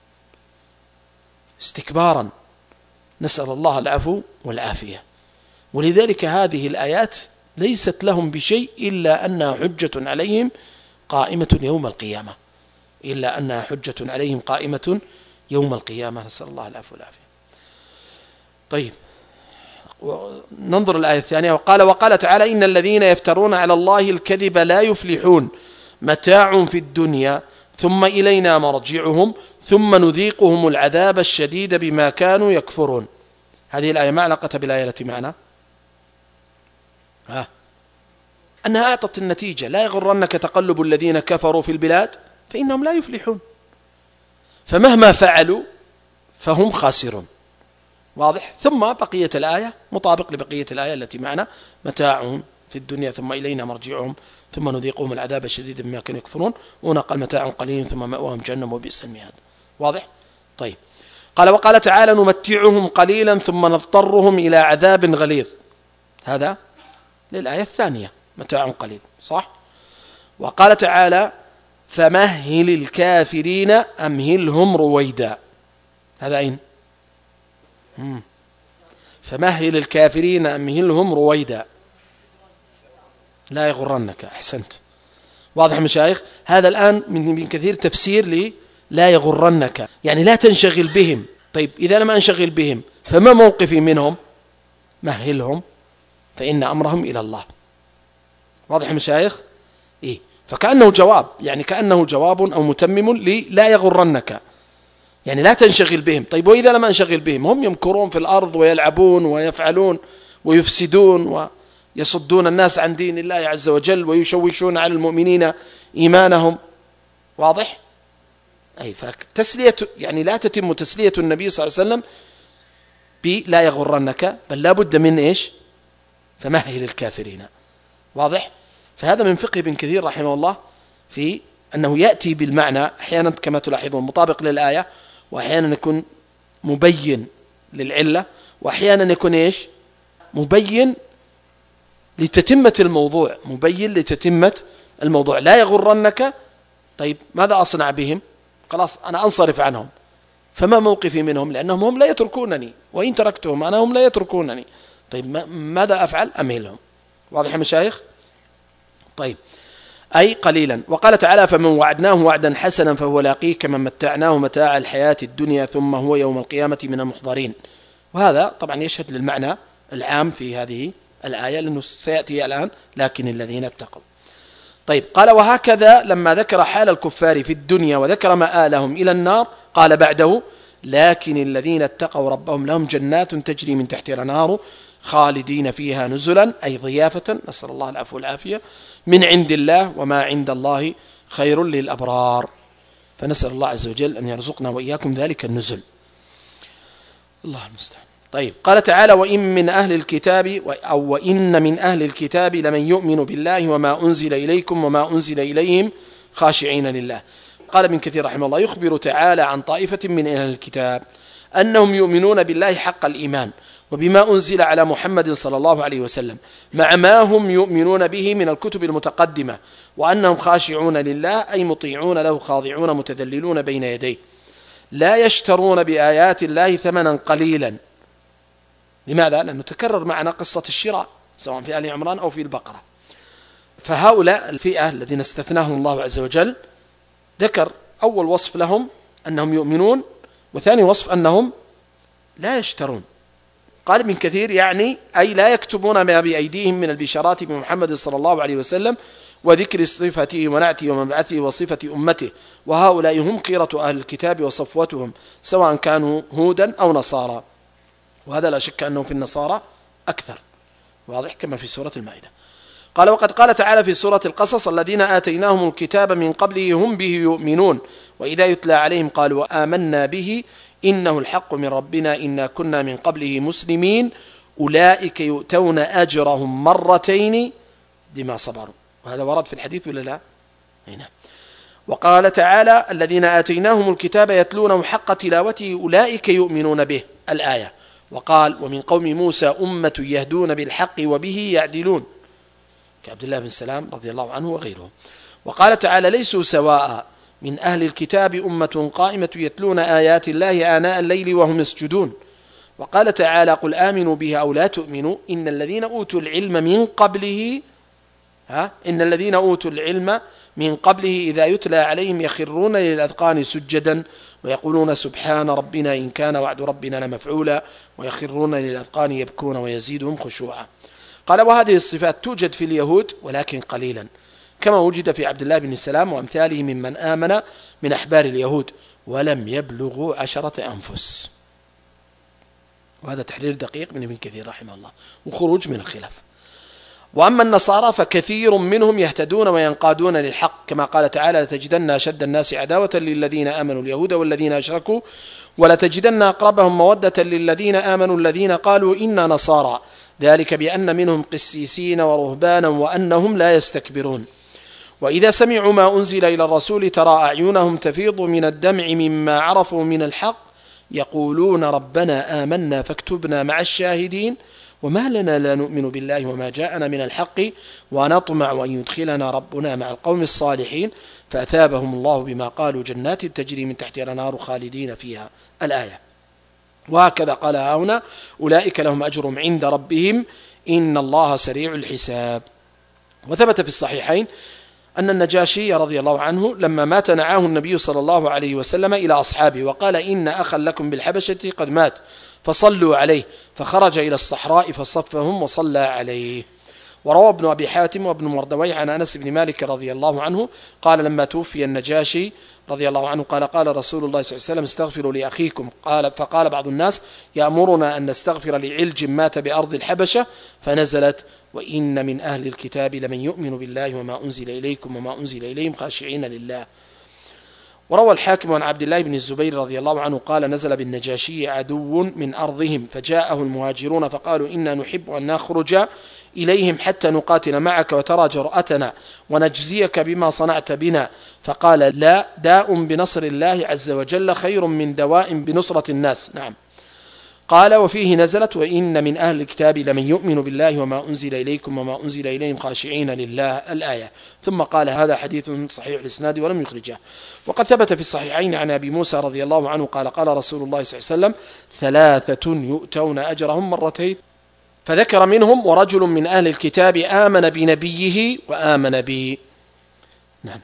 استكبارا نسأل الله العفو والعافية. ولذلك هذه الآيات ليست لهم بشيء إلا أنها حجة عليهم قائمة يوم القيامة، إلا أنها حجة عليهم قائمة يوم القيامة، نسأل الله العفو والعافية. طيب ننظر الآية الثانية. وقال وقال تعالى إن الذين يفترون على الله الكذب لا يفلحون متاع في الدنيا ثم إلينا مرجعهم ثم نذيقهم العذاب الشديد بما كانوا يكفرون. هذه الآية ما علاقة بالآية التي معنا؟ ها أنها أعطت النتيجة لا يغرنك تقلب الذين كفروا في البلاد فإنهم لا يفلحون، فمهما فعلوا فهم خاسرون. واضح؟ ثم بقية الآية مطابق لبقية الآية التي معنا متاع في الدنيا ثم إلينا مرجعهم ثم نذيقهم العذاب الشديد بما كانوا يكفرون، ونقل متاع قليل ثم مأواهم جهنم وبئس المهاد. واضح؟ طيب قال وقال تعالى نمتعهم قليلا ثم نضطرهم إلى عذاب غليظ. هذا للآية الثانية متاع قليل، صح؟ وقال تعالى فمهل الكافرين أمهلهم رويدا. هذا أين؟ مم. فمهل الكافرين أمهلهم رويدا لا يغرنك. أحسنت. واضح مشايخ؟ هذا الآن من كثير تفسير لي لا يغرنك، يعني لا تنشغل بهم. طيب إذا لم أنشغل بهم فما موقفي منهم؟ مهلهم فإن أمرهم إلى الله. واضح مشايخ؟ إيه؟ فكأنه جواب، يعني كأنه جواب أو متمم لي لا يغرنك، يعني لا تنشغل بهم. طيب وإذا لم أنشغل بهم هم يمكرون في الأرض ويلعبون ويفعلون ويفسدون ويصدون الناس عن دين الله عز وجل ويشوشون على المؤمنين إيمانهم. واضح؟ أي فتسلية يعني لا تتم تسلية النبي صلى الله عليه وسلم بلا يغرنك، بل لا بد من إيش؟ فمهل الكافرين. واضح؟ فهذا من فقه ابن كثير رحمه الله في أنه يأتي بالمعنى أحيانا كما تلاحظون مطابق للآية، وأحيانا يكون مبين للعلة، وأحيانا يكون إيش؟ مبين لتتمة الموضوع، مبين لتتمة الموضوع. لا يغرنك. طيب ماذا أصنع بهم؟ خلاص أنا أنصرف عنهم، فما موقفي منهم؟ لأنهم هم لا يتركونني، وإن تركتهم أنا هم لا يتركونني. طيب ماذا أفعل؟ أمهلهم. واضح يا مشايخ؟ طيب أي قليلا. وقال تعالى فمن وعدناه وعدا حسنا فهو لاقيه كمن متعناه متاع الحياة الدنيا ثم هو يوم القيامة من المحضرين. وهذا طبعا يشهد للمعنى العام في هذه الآية لأنه سيأتي الآن لكن الذين اتقوا. طيب قال وهكذا لما ذكر حال الكفار في الدنيا وذكر مآلهم إلى النار قال بعده لكن الذين اتقوا ربهم لهم جنات تجري من تحتها الأنهار خالدين فيها نزلا أي ضيافة، نسأل الله العفو والعافية، من عند الله وما عند الله خير للأبرار. فنسأل الله عز وجل أن يرزقنا وإياكم ذلك النزل. الله المستعان. طيب قال تعالى وإن من أهل الكتاب أو وإن من أهل الكتاب لمن يؤمن بالله وما أنزل إليكم وما أنزل إليهم خاشعين لله. قال ابن كثير رحمه الله يخبر تعالى عن طائفة من أهل الكتاب أنهم يؤمنون بالله حق الإيمان وبما أنزل على محمد صلى الله عليه وسلم مع ما هم يؤمنون به من الكتب المتقدمة، وأنهم خاشعون لله أي مطيعون له خاضعون متذللون بين يديه، لا يشترون بآيات الله ثمنا قليلا. لماذا؟ لأنه تكرر معنا قصة الشراء سواء في آل عمران أو في البقرة. فهؤلاء الفئة الذين استثناهم الله عز وجل ذكر أول وصف لهم أنهم يؤمنون وثاني وصف أنهم لا يشترون. قال ابن كثير يعني أي لا يكتبون ما بأيديهم من البشارات بمحمد صلى الله عليه وسلم وذكر صفته ونعته ومبعثه وصفة أمته، وهؤلاء هم خيرة أهل الكتاب وصفوتهم سواء كانوا هودا أو نصارى، وهذا لا شك أنه في النصارى أكثر، واضح كما في سورة المائدة. قال وقد قال تعالى في سورة القصص الذين آتيناهم الكتاب من قبله هم به يؤمنون وإذا يتلى عليهم قالوا آمنا به إنه الحق من ربنا إنا كنا من قبله مسلمين أولئك يؤتون أجرهم مرتين بما صبروا. وهذا ورد في الحديث ولا لا؟ هنا. وقال تعالى الذين آتيناهم الكتاب يتلونه حق تلاوته أولئك يؤمنون به الآية. وقال ومن قوم موسى أمة يهدون بالحق وبه يعدلون كعبد الله بن سلام رضي الله عنه وغيره. وقال تعالى ليسوا سواء من أهل الكتاب أمة قائمة يتلون آيات الله آناء الليل وهم يسجدون. وقال تعالى قل آمنوا به أو لا تؤمنوا إن الذين أوتوا العلم من قبله ها إن الذين أوتوا العلم من قبله إذا يتلى عليهم يخرون للأذقان سجدا ويقولون سبحان ربنا إن كان وعد ربنا لمفعولا ويخرون للأذقان يبكون ويزيدهم خشوعا. قال وهذه الصفات توجد في اليهود ولكن قليلا كما وجد في عبد الله بن سلام وأمثاله ممن آمن من أحبار اليهود ولم يبلغوا عشرة أنفس. وهذا تحرير دقيق من ابن كثير رحمه الله وخروج من الخلاف. وأما النصارى فكثير منهم يهتدون وينقادون للحق كما قال تعالى لتجدن أشد الناس عداوة للذين آمنوا اليهود والذين أشركوا ولتجدن أقربهم مودة للذين آمنوا الذين قالوا إنا نصارى ذلك بأن منهم قسيسين ورهبانا وأنهم لا يستكبرون. وإذا سمعوا ما أنزل إلى الرسول ترى أعينهم تفيض من الدمع مما عرفوا من الحق يقولون ربنا آمنا فاكتبنا مع الشاهدين وما لنا لا نؤمن بالله وما جاءنا من الحق ونطمع أن يدخلنا ربنا مع القوم الصالحين فأثابهم الله بما قالوا جنات تجري من تحتها الأنهار خالدين فيها الآية. وهكذا قال هنا أولئك لهم أجرهم عند ربهم إن الله سريع الحساب. وثبت في الصحيحين أن النجاشي رضي الله عنه لما مات نعاه النبي صلى الله عليه وسلم إلى أصحابه وقال إن أخا لكم بالحبشة قد مات فصلوا عليه فخرج إلى الصحراء فصفهم وصلى عليه. وروى ابن أبي حاتم وابن مردويه عن أنس بن مالك رضي الله عنه قال لما توفي النجاشي رضي الله عنه قال قال رسول الله صلى الله عليه وسلم استغفروا لأخيكم قال فقال بعض الناس يأمرنا أن نستغفر لعلج مات بأرض الحبشة فنزلت وإن من أهل الكتاب لمن يؤمن بالله وما أنزل إليكم وما أنزل إليهم خاشعين لله. وروى الحاكم عن عبد الله بن الزبير رضي الله عنه قال نزل بالنجاشي عدو من أرضهم فجاءه المهاجرون فقالوا إنا نحب أن نخرج إليهم حتى نقاتل معك وترى جرأتنا ونجزيك بما صنعت بنا فقال لا داء بنصر الله عز وجل خير من دواء بنصرة الناس. نعم. قال وفيه نزلت وإن من أهل الكتاب لمن يؤمن بالله وما أنزل إليكم وما أنزل إليهم خاشعين لله الآية. ثم قال هذا حديث صحيح الإسناد ولم يخرجه. وقد ثبت في الصحيحين عن أبي موسى رضي الله عنه قال قال رسول الله صلى الله عليه وسلم ثلاثة يؤتون أجرهم مرتين فذكر منهم ورجل من أهل الكتاب آمن بنبيه وآمن به. نعم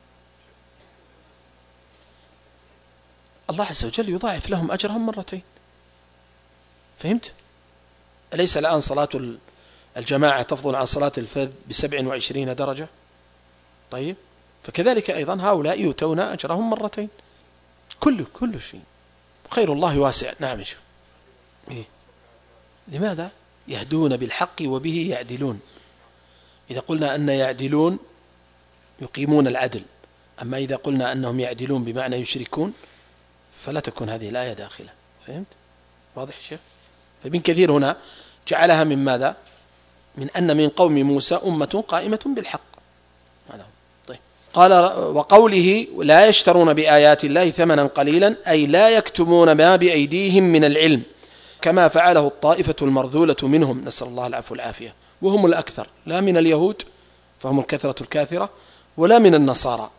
الله عز وجل يضاعف لهم أجرهم مرتين. فهمت؟ أليس الآن صلاة الجماعة تفضل عن صلاة الفذ بسبع وعشرين درجة؟ طيب فكذلك أيضا هؤلاء يؤتون أجرهم مرتين كل كل شيء خير الله واسع. نعم إيه؟ لماذا؟ يهدون بالحق وبه يعدلون. إذا قلنا أن يعدلون يقيمون العدل، أما إذا قلنا أنهم يعدلون بمعنى يشركون فلا تكون هذه الآية داخلة. فهمت؟ واضح شيخ؟ فابن كثير هنا جعلها من ماذا؟ من أن من قوم موسى أمة قائمة بالحق. هذا طيب. قال وقوله لا يشترون بآيات الله ثمنا قليلا أي لا يكتمون ما بأيديهم من العلم كما فعله الطائفة المرذولة منهم نسأل الله العفو والعافية وهم الأكثر لا من اليهود فهم الكثرة الكاثرة ولا من النصارى.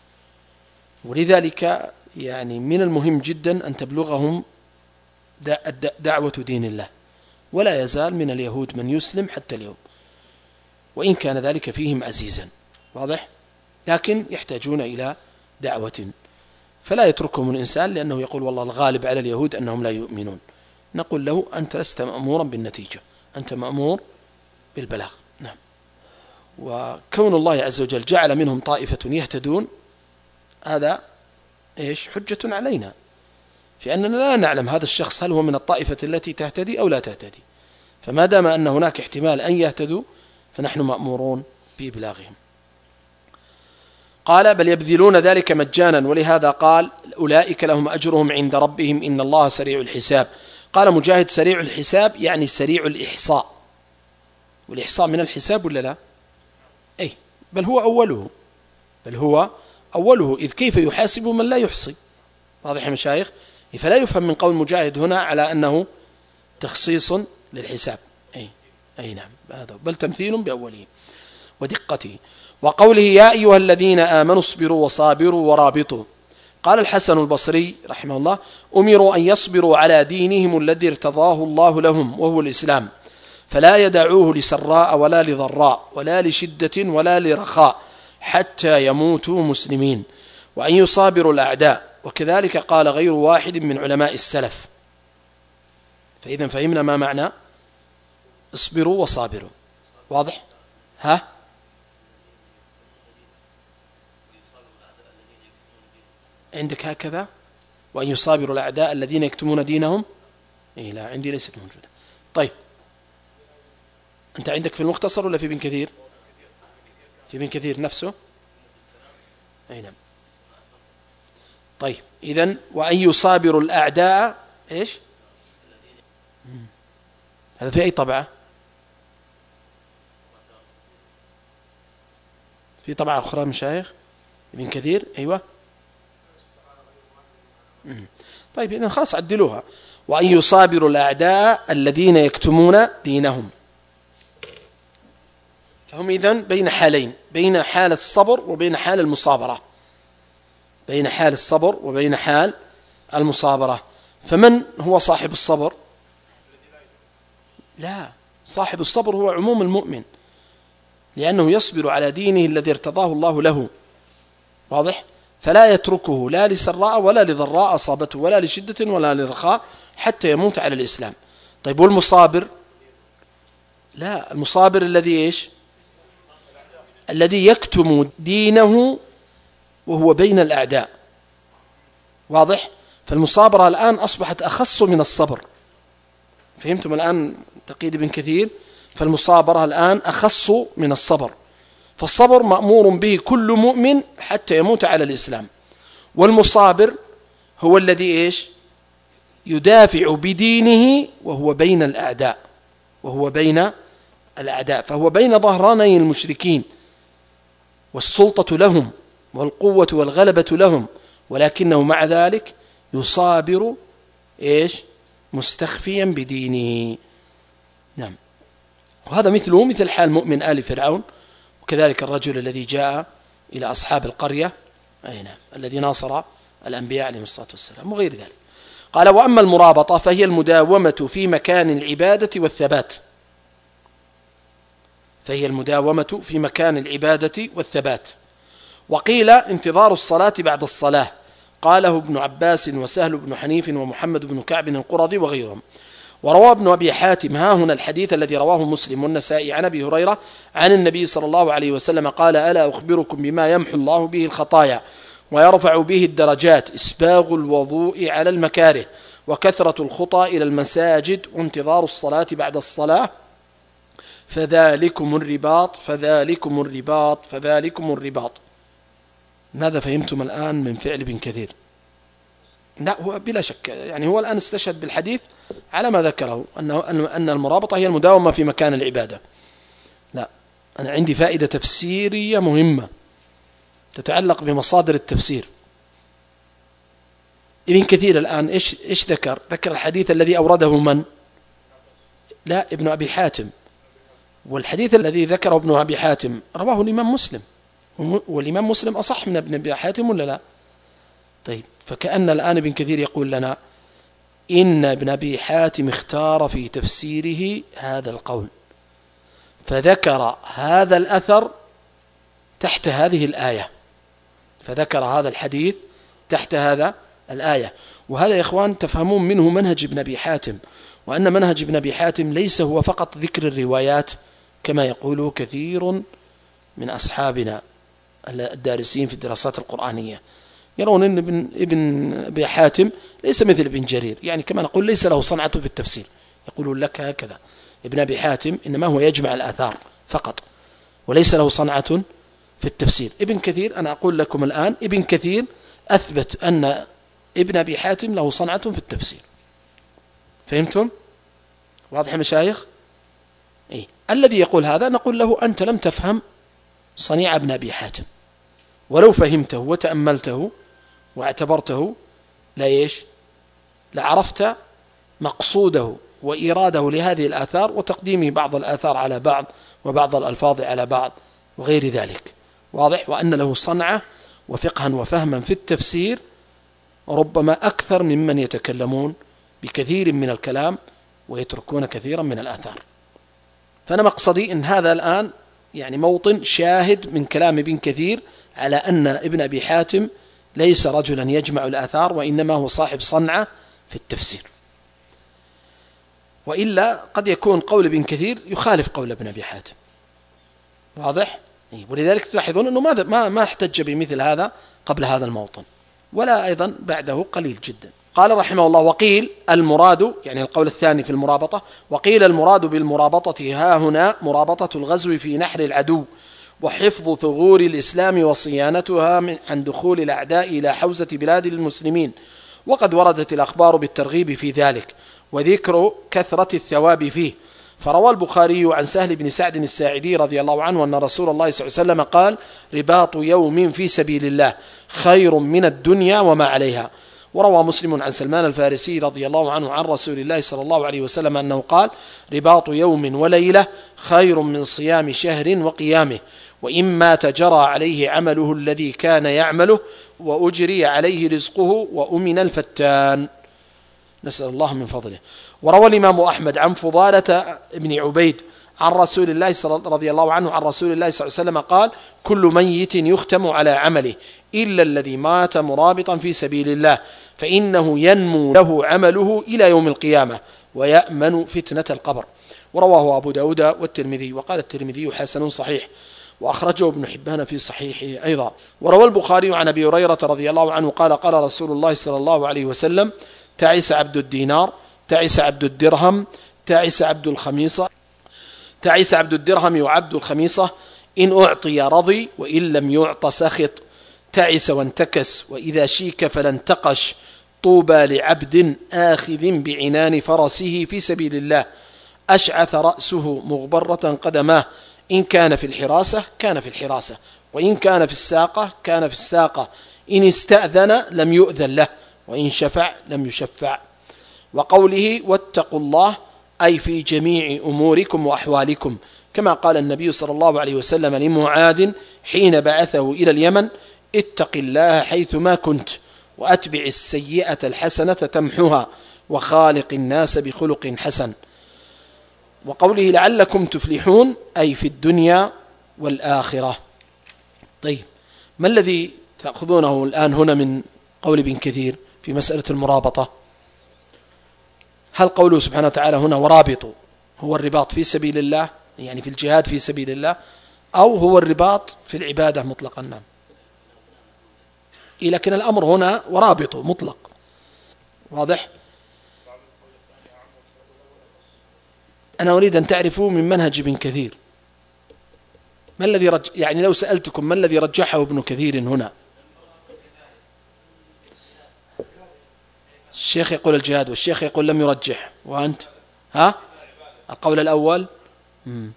ولذلك يعني من المهم جدا أن تبلغهم دعوة دين الله ولا يزال من اليهود من يسلم حتى اليوم وإن كان ذلك فيهم عزيزا. واضح؟ لكن يحتاجون إلى دعوة فلا يتركهم الإنسان لأنه يقول والله الغالب على اليهود أنهم لا يؤمنون. نقول له أنت لست مأمورا بالنتيجة، أنت مأمور بالبلاغ. نعم. وكون الله عز وجل جعل منهم طائفة يهتدون هذا إيش حجة علينا في أننا لا نعلم هذا الشخص هل هو من الطائفة التي تهتدي أو لا تهتدي، فما دام أن هناك احتمال أن يهتدوا فنحن مأمورون بإبلاغهم. قال بل يبذلون ذلك مجانا، ولهذا قال أولئك لهم أجرهم عند ربهم إن الله سريع الحساب. قال مجاهد سريع الحساب يعني سريع الإحصاء، والإحصاء من الحساب ولا لا؟ أي بل هو أوله، بل هو أوله، إذ كيف يحاسب من لا يحصي؟ واضح يا مشايخ؟ فلا يفهم من قول مجاهد هنا على أنه تخصيص للحساب. أي, أي نعم، بل تمثيل بأوله ودقته. وقوله يا أيها الذين آمنوا اصبروا وصابروا ورابطوا. قال الحسن البصري رحمه الله أمروا أن يصبروا على دينهم الذي ارتضاه الله لهم وهو الإسلام، فلا يدعوه لسراء ولا لضراء ولا لشدة ولا لرخاء حتى يموتوا مسلمين، وأن يصابروا الأعداء. وكذلك قال غير واحد من علماء السلف. فإذا فهمنا ما معنى اصبروا وصابروا. واضح؟ ها؟ عندك هكذا وأن يصابروا الأعداء الذين يكتمون دينهم؟ إيه لا، عندي ليست موجودة. طيب أنت عندك في المختصر ولا في ابن كثير؟ في ابن كثير نفسه. أي نعم. طيب إذن وأن يصابروا الأعداء إيش؟ هذا في أي طبعة؟ في طبعة أخرى مشايخ ابن كثير؟ أيوة. طيب إذن خلاص عدلوها. وأن يصابروا الأعداء الذين يكتمون دينهم. فهم إذن بين حالين، بين حال الصبر وبين حال المصابرة، بين حال الصبر وبين حال المصابرة. فمن هو صاحب الصبر؟ لا، صاحب الصبر هو عموم المؤمن، لأنه يصبر على دينه الذي ارتضاه الله له. واضح؟ فلا يتركه لا لسراء ولا لضراء أصابته ولا لشدة ولا لرخاء حتى يموت على الإسلام. طيب والمصابر؟ لا، المصابر الذي إيش؟ الذي يكتم دينه وهو بين الأعداء. واضح؟ فالمصابرة الآن أصبحت أخص من الصبر. فهمتم الآن تقييد ابن كثير؟ فالمصابرة الآن أخص من الصبر، فالصبر مأمور به كل مؤمن حتى يموت على الإسلام، والمصابر هو الذي إيش؟ يدافع بدينه وهو بين الأعداء، وهو بين الأعداء، فهو بين ظهراني المشركين والسلطة لهم والقوة والغلبة لهم، ولكنه مع ذلك يصابر إيش؟ مستخفيا بدينه. نعم. وهذا مثله مثل حال مؤمن آل فرعون، وكذلك الرجل الذي جاء إلى أصحاب القرية أي نعم الذي ناصر الأنبياء عليهم الصلاة والسلام وغير ذلك. قال وأما المرابطة فهي المداومة في مكان العبادة والثبات، فهي المداومة في مكان العبادة والثبات. وقيل انتظار الصلاة بعد الصلاة، قاله ابن عباس وسهل بن حنيف ومحمد بن كعب القرظي وغيرهم. وروى ابن أبي حاتم ها هنا الحديث الذي رواه مسلم والنسائي عن أبي هريرة عن النبي صلى الله عليه وسلم قال ألا أخبركم بما يمحو الله به الخطايا ويرفع به الدرجات؟ إسباغ الوضوء على المكاره، وكثرة الخطى إلى المساجد، وانتظار الصلاة بعد الصلاة، فذلكم الرباط فذلكم الرباط فذلكم الرباط. ماذا فهمتم الآن من فعل ابن كثير؟ لا، هو بلا شك يعني هو الآن استشهد بالحديث على ما ذكره أنه أن المرابطة هي المداومة في مكان العبادة. لا، أنا عندي فائدة تفسيرية مهمة تتعلق بمصادر التفسير. ابن كثير الآن إيش إيش ذكر؟ ذكر الحديث الذي أورده من؟ لا، ابن أبي حاتم. والحديث الذي ذكره ابن أبي حاتم رواه الإمام مسلم، والإمام مسلم أصح من ابن أبي حاتم ولا لا؟ طيب، فكأن الآن ابن كثير يقول لنا إن ابن أبي حاتم اختار في تفسيره هذا القول، فذكر هذا الأثر تحت هذه الآية، فذكر هذا الحديث تحت هذا الآية. وهذا يا إخوان تفهمون منه منهج ابن أبي حاتم، وأن منهج ابن أبي حاتم ليس هو فقط ذكر الروايات كما يقول كثير من أصحابنا الدارسين في الدراسات القرآنية، يرون أن ابن, ابن أبي حاتم ليس مثل ابن جرير، يعني كما نقول ليس له صنعة في التفسير، يقولون لك هكذا ابن أبي حاتم إنما هو يجمع الآثار فقط وليس له صنعة في التفسير. ابن كثير أنا أقول لكم الآن ابن كثير أثبت أن ابن أبي حاتم له صنعة في التفسير. فهمتم؟ واضح يا مشايخ؟ إيه؟ الذي يقول هذا نقول له أنت لم تفهم صنيع ابن أبي حاتم، ولو فهمته وتأملته واعتبرته لا إيش لعرفت مقصوده وإراده لهذه الآثار وتقديمه بعض الآثار على بعض وبعض الألفاظ على بعض وغير ذلك. واضح؟ وأن له صنعة وفقها وفهما في التفسير ربما أكثر ممن يتكلمون بكثير من الكلام ويتركون كثيرا من الآثار. فأنا مقصدي إن هذا الآن يعني موطن شاهد من كلام ابن كثير على أن ابن أبي حاتم ليس رجلا يجمع الآثار، وإنما هو صاحب صنعة في التفسير. وإلا قد يكون قول ابن كثير يخالف قول ابن أبي حاتم. واضح؟ ولذلك تلاحظون أنه ما ما ما احتج بمثل هذا قبل هذا الموطن، ولا أيضا بعده قليل جدا. قال رحمه الله: وقيل المراد، يعني القول الثاني في المرابطة، وقيل المراد بالمرابطة ها هنا مرابطة الغزو في نحر العدو وحفظ ثغور الإسلام وصيانتها عن دخول الأعداء إلى حوزة بلاد المسلمين، وقد وردت الأخبار بالترغيب في ذلك وذكر كثرة الثواب فيه. فروى البخاري عن سهل بن سعد الساعدي رضي الله عنه أن رسول الله صلى الله عليه وسلم قال: رباط يوم في سبيل الله خير من الدنيا وما عليها. وروى مسلم عن سلمان الفارسي رضي الله عنه عن رسول الله صلى الله عليه وسلم أنه قال: رباط يوم وليلة خير من صيام شهر وقيامه، وإما تجرى عليه عمله الذي كان يعمله وأجري عليه رزقه وأمن الفتان. نسأل الله من فضله. وروى الإمام أحمد عن فضالة بن عبيد عن رسول الله رضي الله عنه عن رسول الله صلى الله عليه وسلم قال: كل ميت يختم على عمله إلا الذي مات مرابطا في سبيل الله فإنه ينمو له عمله إلى يوم القيامة ويأمن فتنة القبر. ورواه أبو داود والترمذي، وقال الترمذي حسن صحيح، وأخرجه ابن حبان في صحيحه أيضا. وروى البخاري عن أبي هريرة رضي الله عنه قال: قال رسول الله صلى الله عليه وسلم: تعس عبد الدينار، تعس عبد الدرهم، تعس عبد الخميصة، تعس عبد الدرهم وعبد الخميصة، إن أعطي رضي وإن لم يعط سخط، تعس وانتكس وإذا شيك فلا انتقش، طوبى لعبد آخذ بعنان فرسه في سبيل الله، أشعث رأسه مغبرة قدماه، إن كان في الحراسة كان في الحراسة، وإن كان في الساقة كان في الساقة، إن استأذن لم يؤذن له، وإن شفع لم يشفع. وقوله: واتقوا الله، أي في جميع أموركم وأحوالكم، كما قال النبي صلى الله عليه وسلم لمعاذ حين بعثه إلى اليمن: اتق الله حيثما كنت، وأتبع السيئة الحسنة تمحها، وخالق الناس بخلق حسن. وقوله: لعلكم تفلحون، أي في الدنيا والآخرة. طيب، ما الذي تأخذونه الآن هنا من قول ابن كثير في مسألة المرابطة؟ هل قوله سبحانه وتعالى هنا ورابطوا هو الرباط في سبيل الله، يعني في الجهاد في سبيل الله، أو هو الرباط في العبادة مطلقا؟ نعم، لكن الأمر هنا ورابطوا مطلق. واضح؟ أنا أريد أن تعرفوا من منهج ابن كثير ما الذي رج... يعني لو سألتكم ما الذي رجحه ابن كثير هنا؟ الشيخ يقول الجهاد، والشيخ يقول لم يرجح، وأنت ها القول الأول. مم.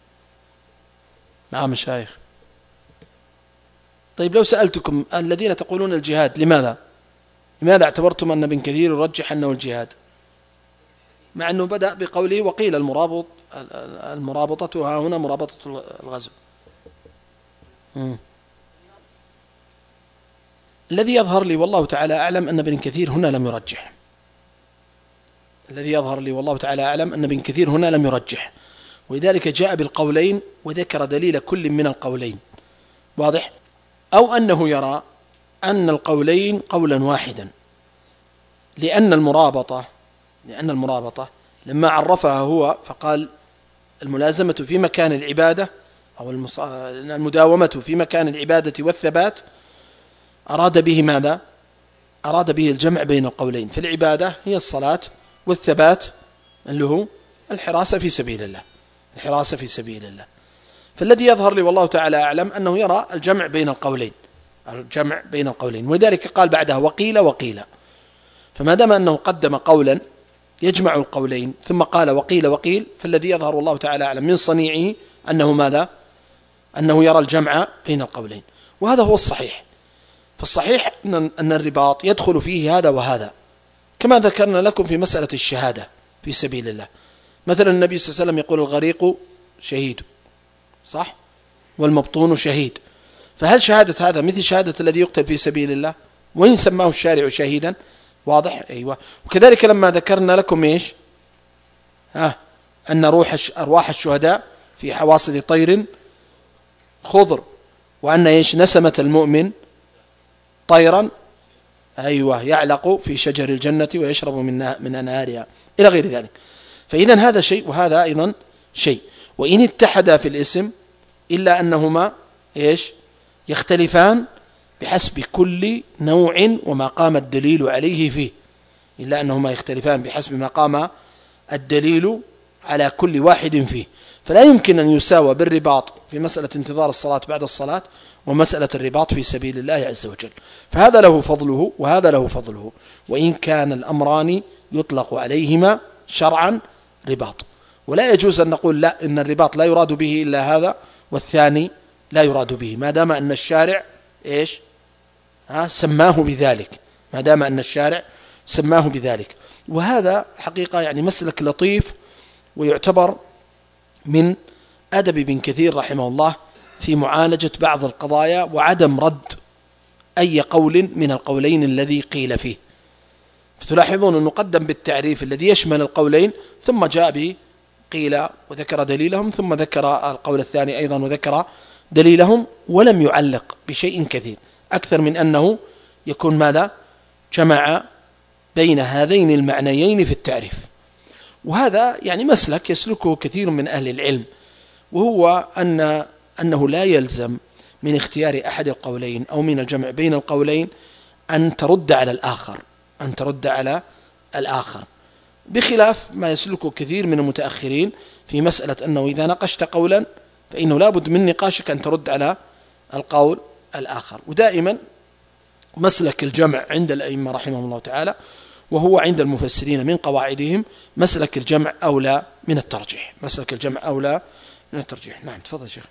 نعم مشايخ. طيب، لو سألتكم الذين تقولون الجهاد لماذا لماذا اعتبرتم أن ابن كثير يرجح أنه الجهاد، مع أنه بدأ بقوله: وقيل المرابط المرابطة ها هنا مرابطة الغزو. مم. الذي يظهر لي والله تعالى أعلم أن ابن كثير هنا لم يرجح. الذي يظهر لي والله تعالى أعلم أن ابن كثير هنا لم يرجح، ولذلك جاء بالقولين وذكر دليل كل من القولين. واضح؟ أو أنه يرى أن القولين قولا واحدا، لأن المرابطة لأن المرابطة لما عرفها هو فقال الملازمة في مكان العبادة أو المداومة في مكان العبادة والثبات، أراد به ماذا؟ أراد به الجمع بين القولين. في العبادة هي الصلاة، والثبات اللي هو الحراسة في سبيل الله الحراسة في سبيل الله. فالذي يظهر لي والله تعالى أعلم أنه يرى الجمع بين القولين الجمع بين القولين ولذلك قال بعدها وقيل وقيل. فما دام أنه قدم قولا يجمع القولين ثم قال وقيل وقيل، فالذي يظهر والله تعالى أعلم من صنيعه أنه ماذا؟ أنه يرى الجمع بين القولين، وهذا هو الصحيح. فالصحيح أن الرباط يدخل فيه هذا وهذا، كما ذكرنا لكم في مسألة الشهادة في سبيل الله. مثلا النبي صلى الله عليه وسلم يقول الغريق شهيد، صح؟ والمبطون شهيد. فهل شهادة هذا مثل شهادة الذي يقتل في سبيل الله؟ وإن سماه الشارع شهيدا، واضح؟ أيوة. وكذلك لما ذكرنا لكم إيش؟ ها أن روح أرواح الشهداء في حواصل طير خضر، وأن إيش نسمة المؤمن طيرا أيوة يعلق في شجر الجنة ويشرب من من أنهارها إلى غير ذلك. فإذا هذا شيء وهذا أيضا شيء، وإن اتحدا في الاسم إلا أنهما إيش يختلفان بحسب كل نوع وما قام الدليل عليه فيه، إلا أنهما يختلفان بحسب ما قام الدليل على كل واحد فيه. فلا يمكن أن يساوى بالرباط في مسألة انتظار الصلاة بعد الصلاة ومسألة الرباط في سبيل الله عز وجل. فهذا له فضله وهذا له فضله، وإن كان الأمران يطلق عليهما شرعا رباط. ولا يجوز أن نقول لا إن الرباط لا يراد به إلا هذا والثاني لا يراد به، ما دام أن الشارع إيش ها سماه بذلك ما دام أن الشارع سماه بذلك. وهذا حقيقة يعني مسلك لطيف، ويعتبر من أدب ابن كثير رحمه الله في معالجة بعض القضايا وعدم رد أي قول من القولين الذي قيل فيه. فتلاحظون أنه قدم بالتعريف الذي يشمل القولين ثم جاء به قيل وذكر دليلهم، ثم ذكر القول الثاني أيضا وذكر دليلهم، ولم يعلق بشيء كثير أكثر من أنه يكون ماذا جمع بين هذين المعنيين في التعريف. وهذا يعني مسلك يسلكه كثير من أهل العلم، وهو أن أنه لا يلزم من اختيار أحد القولين أو من الجمع بين القولين أن ترد على الآخر أن ترد على الآخر بخلاف ما يسلكه كثير من المتأخرين في مسألة أنه إذا نقشت قولا فإنه لا بد من نقاشك أن ترد على القول الآخر. ودائما مسلك الجمع عند الأئمة رحمهم الله تعالى، وهو عند المفسرين من قواعدهم مسلك الجمع أولى من الترجيح مسلك الجمع أولى من الترجيح. نعم تفضل شيخ.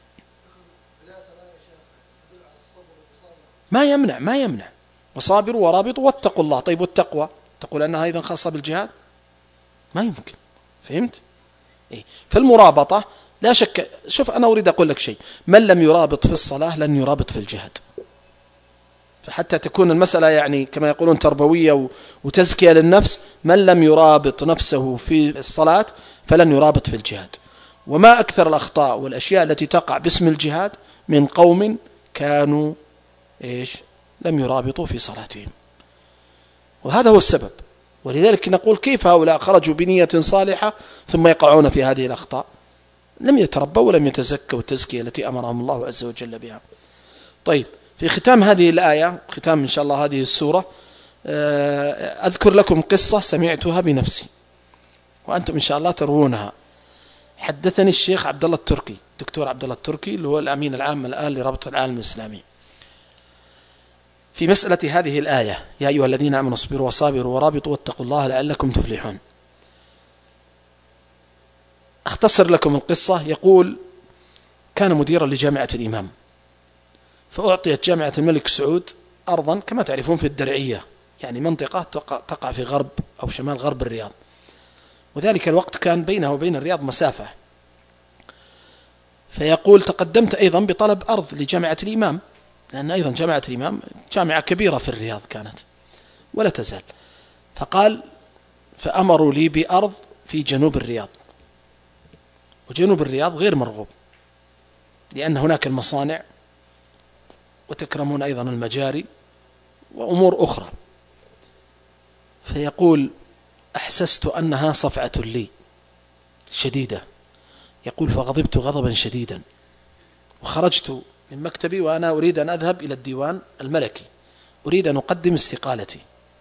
ما يمنع ما يمنع وصابروا ورابطوا واتقوا الله. طيب والتقوى تقول أنها أيضا خاصة بالجهاد؟ ما يمكن. فهمت؟ إيه؟ فالمرابطة لا شك. شوف أنا أريد أقول لك شيء، من لم يرابط في الصلاة لن يرابط في الجهاد. فحتى تكون المسألة يعني كما يقولون تربوية وتزكية للنفس، من لم يرابط نفسه في الصلاة فلن يرابط في الجهاد. وما أكثر الأخطاء والأشياء التي تقع باسم الجهاد من قوم كانوا إيش لم يرابطوا في صلاتهم، وهذا هو السبب. ولذلك نقول كيف هؤلاء خرجوا بنية صالحة ثم يقعون في هذه الأخطاء؟ لم يتربوا ولم يتزكوا التزكية التي أمرهم الله عز وجل بها. طيب في ختام هذه الآية، ختام إن شاء الله هذه السورة، أذكر لكم قصة سمعتها بنفسي وأنتم إن شاء الله تروونها. حدثني الشيخ عبد الله التركي، دكتور عبد الله التركي اللي هو الأمين العام الآن لرابطة العالم الإسلامي، في مسألة هذه الآية يا أيها الذين آمنوا اصبروا وصابروا ورابطوا واتقوا الله لعلكم تفلحون. أختصر لكم القصة. يقول كان مديرا لجامعة الإمام، فأعطيت جامعة الملك سعود أرضا كما تعرفون في الدرعية، يعني منطقة تقع في غرب أو شمال غرب الرياض، وذلك الوقت كان بينه وبين الرياض مسافة. فيقول تقدمت أيضا بطلب أرض لجامعة الإمام، لأن أيضا جامعة الإمام جامعة كبيرة في الرياض كانت ولا تزال. فقال فأمروا لي بأرض في جنوب الرياض، وجنوب الرياض غير مرغوب لأن هناك المصانع وتكرمون أيضا المجاري وأمور أخرى. فيقول أحسست أنها صفعة لي شديدة. يقول فغضبت غضبا شديدا وخرجت من مكتبي وأنا أريد أن أذهب إلى الديوان الملكي، أريد أن أقدم استقالتي،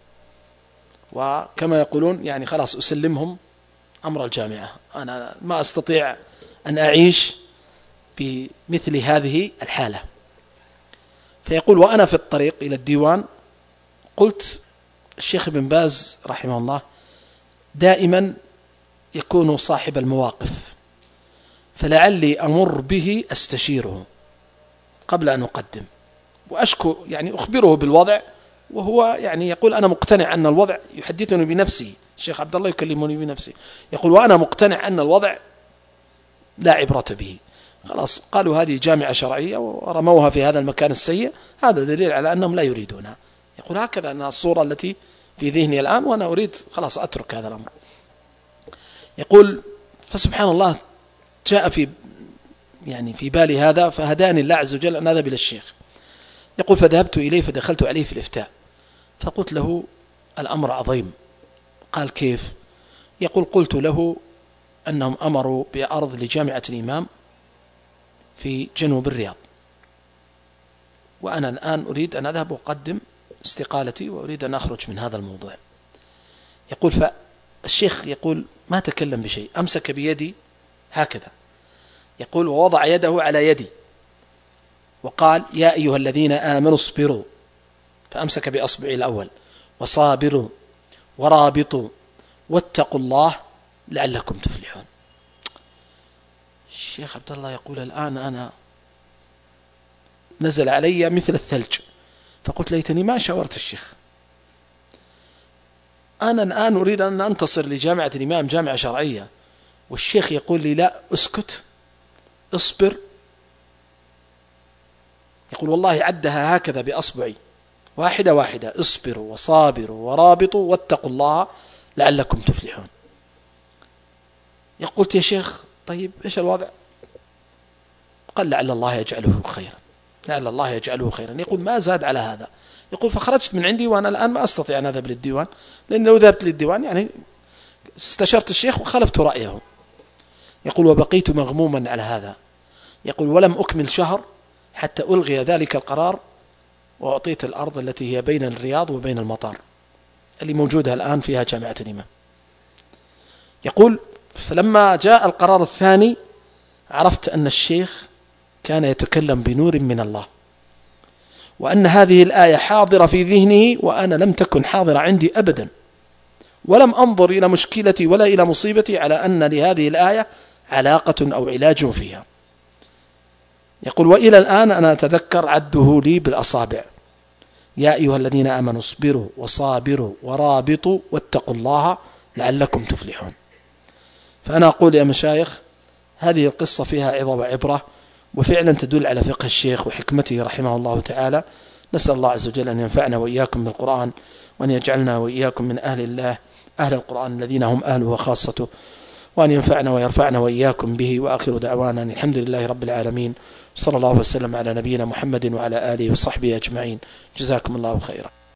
وكما يقولون يعني خلاص أسلمهم أمر الجامعة، أنا ما أستطيع أن أعيش بمثل هذه الحالة. فيقول وأنا في الطريق إلى الديوان قلت الشيخ ابن باز رحمه الله دائما يكون صاحب المواقف، فلعلي أمر به أستشيره قبل أن أقدم وأشكو، يعني أخبره بالوضع، وهو يعني يقول أنا مقتنع أن الوضع، يحدثني بنفسه، الشيخ عبد الله يكلمني بنفسه، يقول وأنا مقتنع أن الوضع لا عبرة به، خلاص قالوا هذه جامعة شرعية ورموها في هذا المكان السيء، هذا دليل على أنهم لا يريدونها. يقول هكذا أنها الصورة التي في ذهني الآن، وأنا أريد خلاص أترك هذا الأمر. يقول فسبحان الله جاء في يعني في بالي هذا، فهداني الله عز وجل أن أذهب إلى الشيخ. يقول فذهبت إليه فدخلت عليه في الإفتاء، فقلت له الأمر عظيم. قال كيف؟ يقول قلت له أنهم أمروا بأرض لجامعة الإمام في جنوب الرياض، وأنا الآن أريد أن أذهب وأقدم استقالتي وأريد أن أخرج من هذا الموضوع. يقول فالشيخ يقول ما تكلم بشيء، أمسك بيدي هكذا، يقول ووضع يده على يدي وقال يا أيها الذين آمنوا اصبروا، فأمسك بأصبعي الأول، وصابروا ورابطوا واتقوا الله لعلكم تفلحون. الشيخ عبد الله يقول الآن أنا نزل علي مثل الثلج، فقلت ليتني ما شاورت الشيخ، أنا الآن أريد أن أنتصر لجامعة الإمام، جامعة شرعية، والشيخ يقول لي لا اسكت اصبر. يقول والله عدها هكذا بأصبعي واحدة واحدة، اصبروا وصابروا ورابطوا واتقوا الله لعلكم تفلحون. يقول يا شيخ طيب إيش الوضع؟ قال لعل الله يجعله خيرا، لعل الله يجعله خيرا. يقول ما زاد على هذا. يقول فخرجت من عندي وأنا الآن ما أستطيع أن أذهب للديوان، لأن لو ذهبت للديوان يعني استشرت الشيخ وخالفت رأيه. يقول وبقيت مغموما على هذا. يقول ولم أكمل شهر حتى ألغي ذلك القرار، وأعطيت الأرض التي هي بين الرياض وبين المطار اللي موجودة الآن فيها جامعة الإمام. يقول فلما جاء القرار الثاني عرفت أن الشيخ كان يتكلم بنور من الله، وأن هذه الآية حاضرة في ذهنه وأنا لم تكن حاضرة عندي أبدا، ولم أنظر إلى مشكلتي ولا إلى مصيبتي على أن لهذه الآية علاقة أو علاج فيها. يقول وإلى الآن أنا أتذكر عده لي بالأصابع، يا أيها الذين آمنوا اصبروا وصابروا ورابطوا واتقوا الله لعلكم تفلحون. فأنا أقول يا مشايخ هذه القصة فيها عظة وعبرة، وفعلا تدل على فقه الشيخ وحكمته رحمه الله تعالى. نسأل الله عز وجل أن ينفعنا وإياكم بالقرآن، وأن يجعلنا وإياكم من أهل الله، أهل القرآن الذين هم أهله وخاصته، وأن ينفعنا ويرفعنا وإياكم به. وآخر دعوانا الحمد لله رب العالمين، صلى الله وسلم على نبينا محمد وعلى آله وصحبه أجمعين. جزاكم الله خيرا.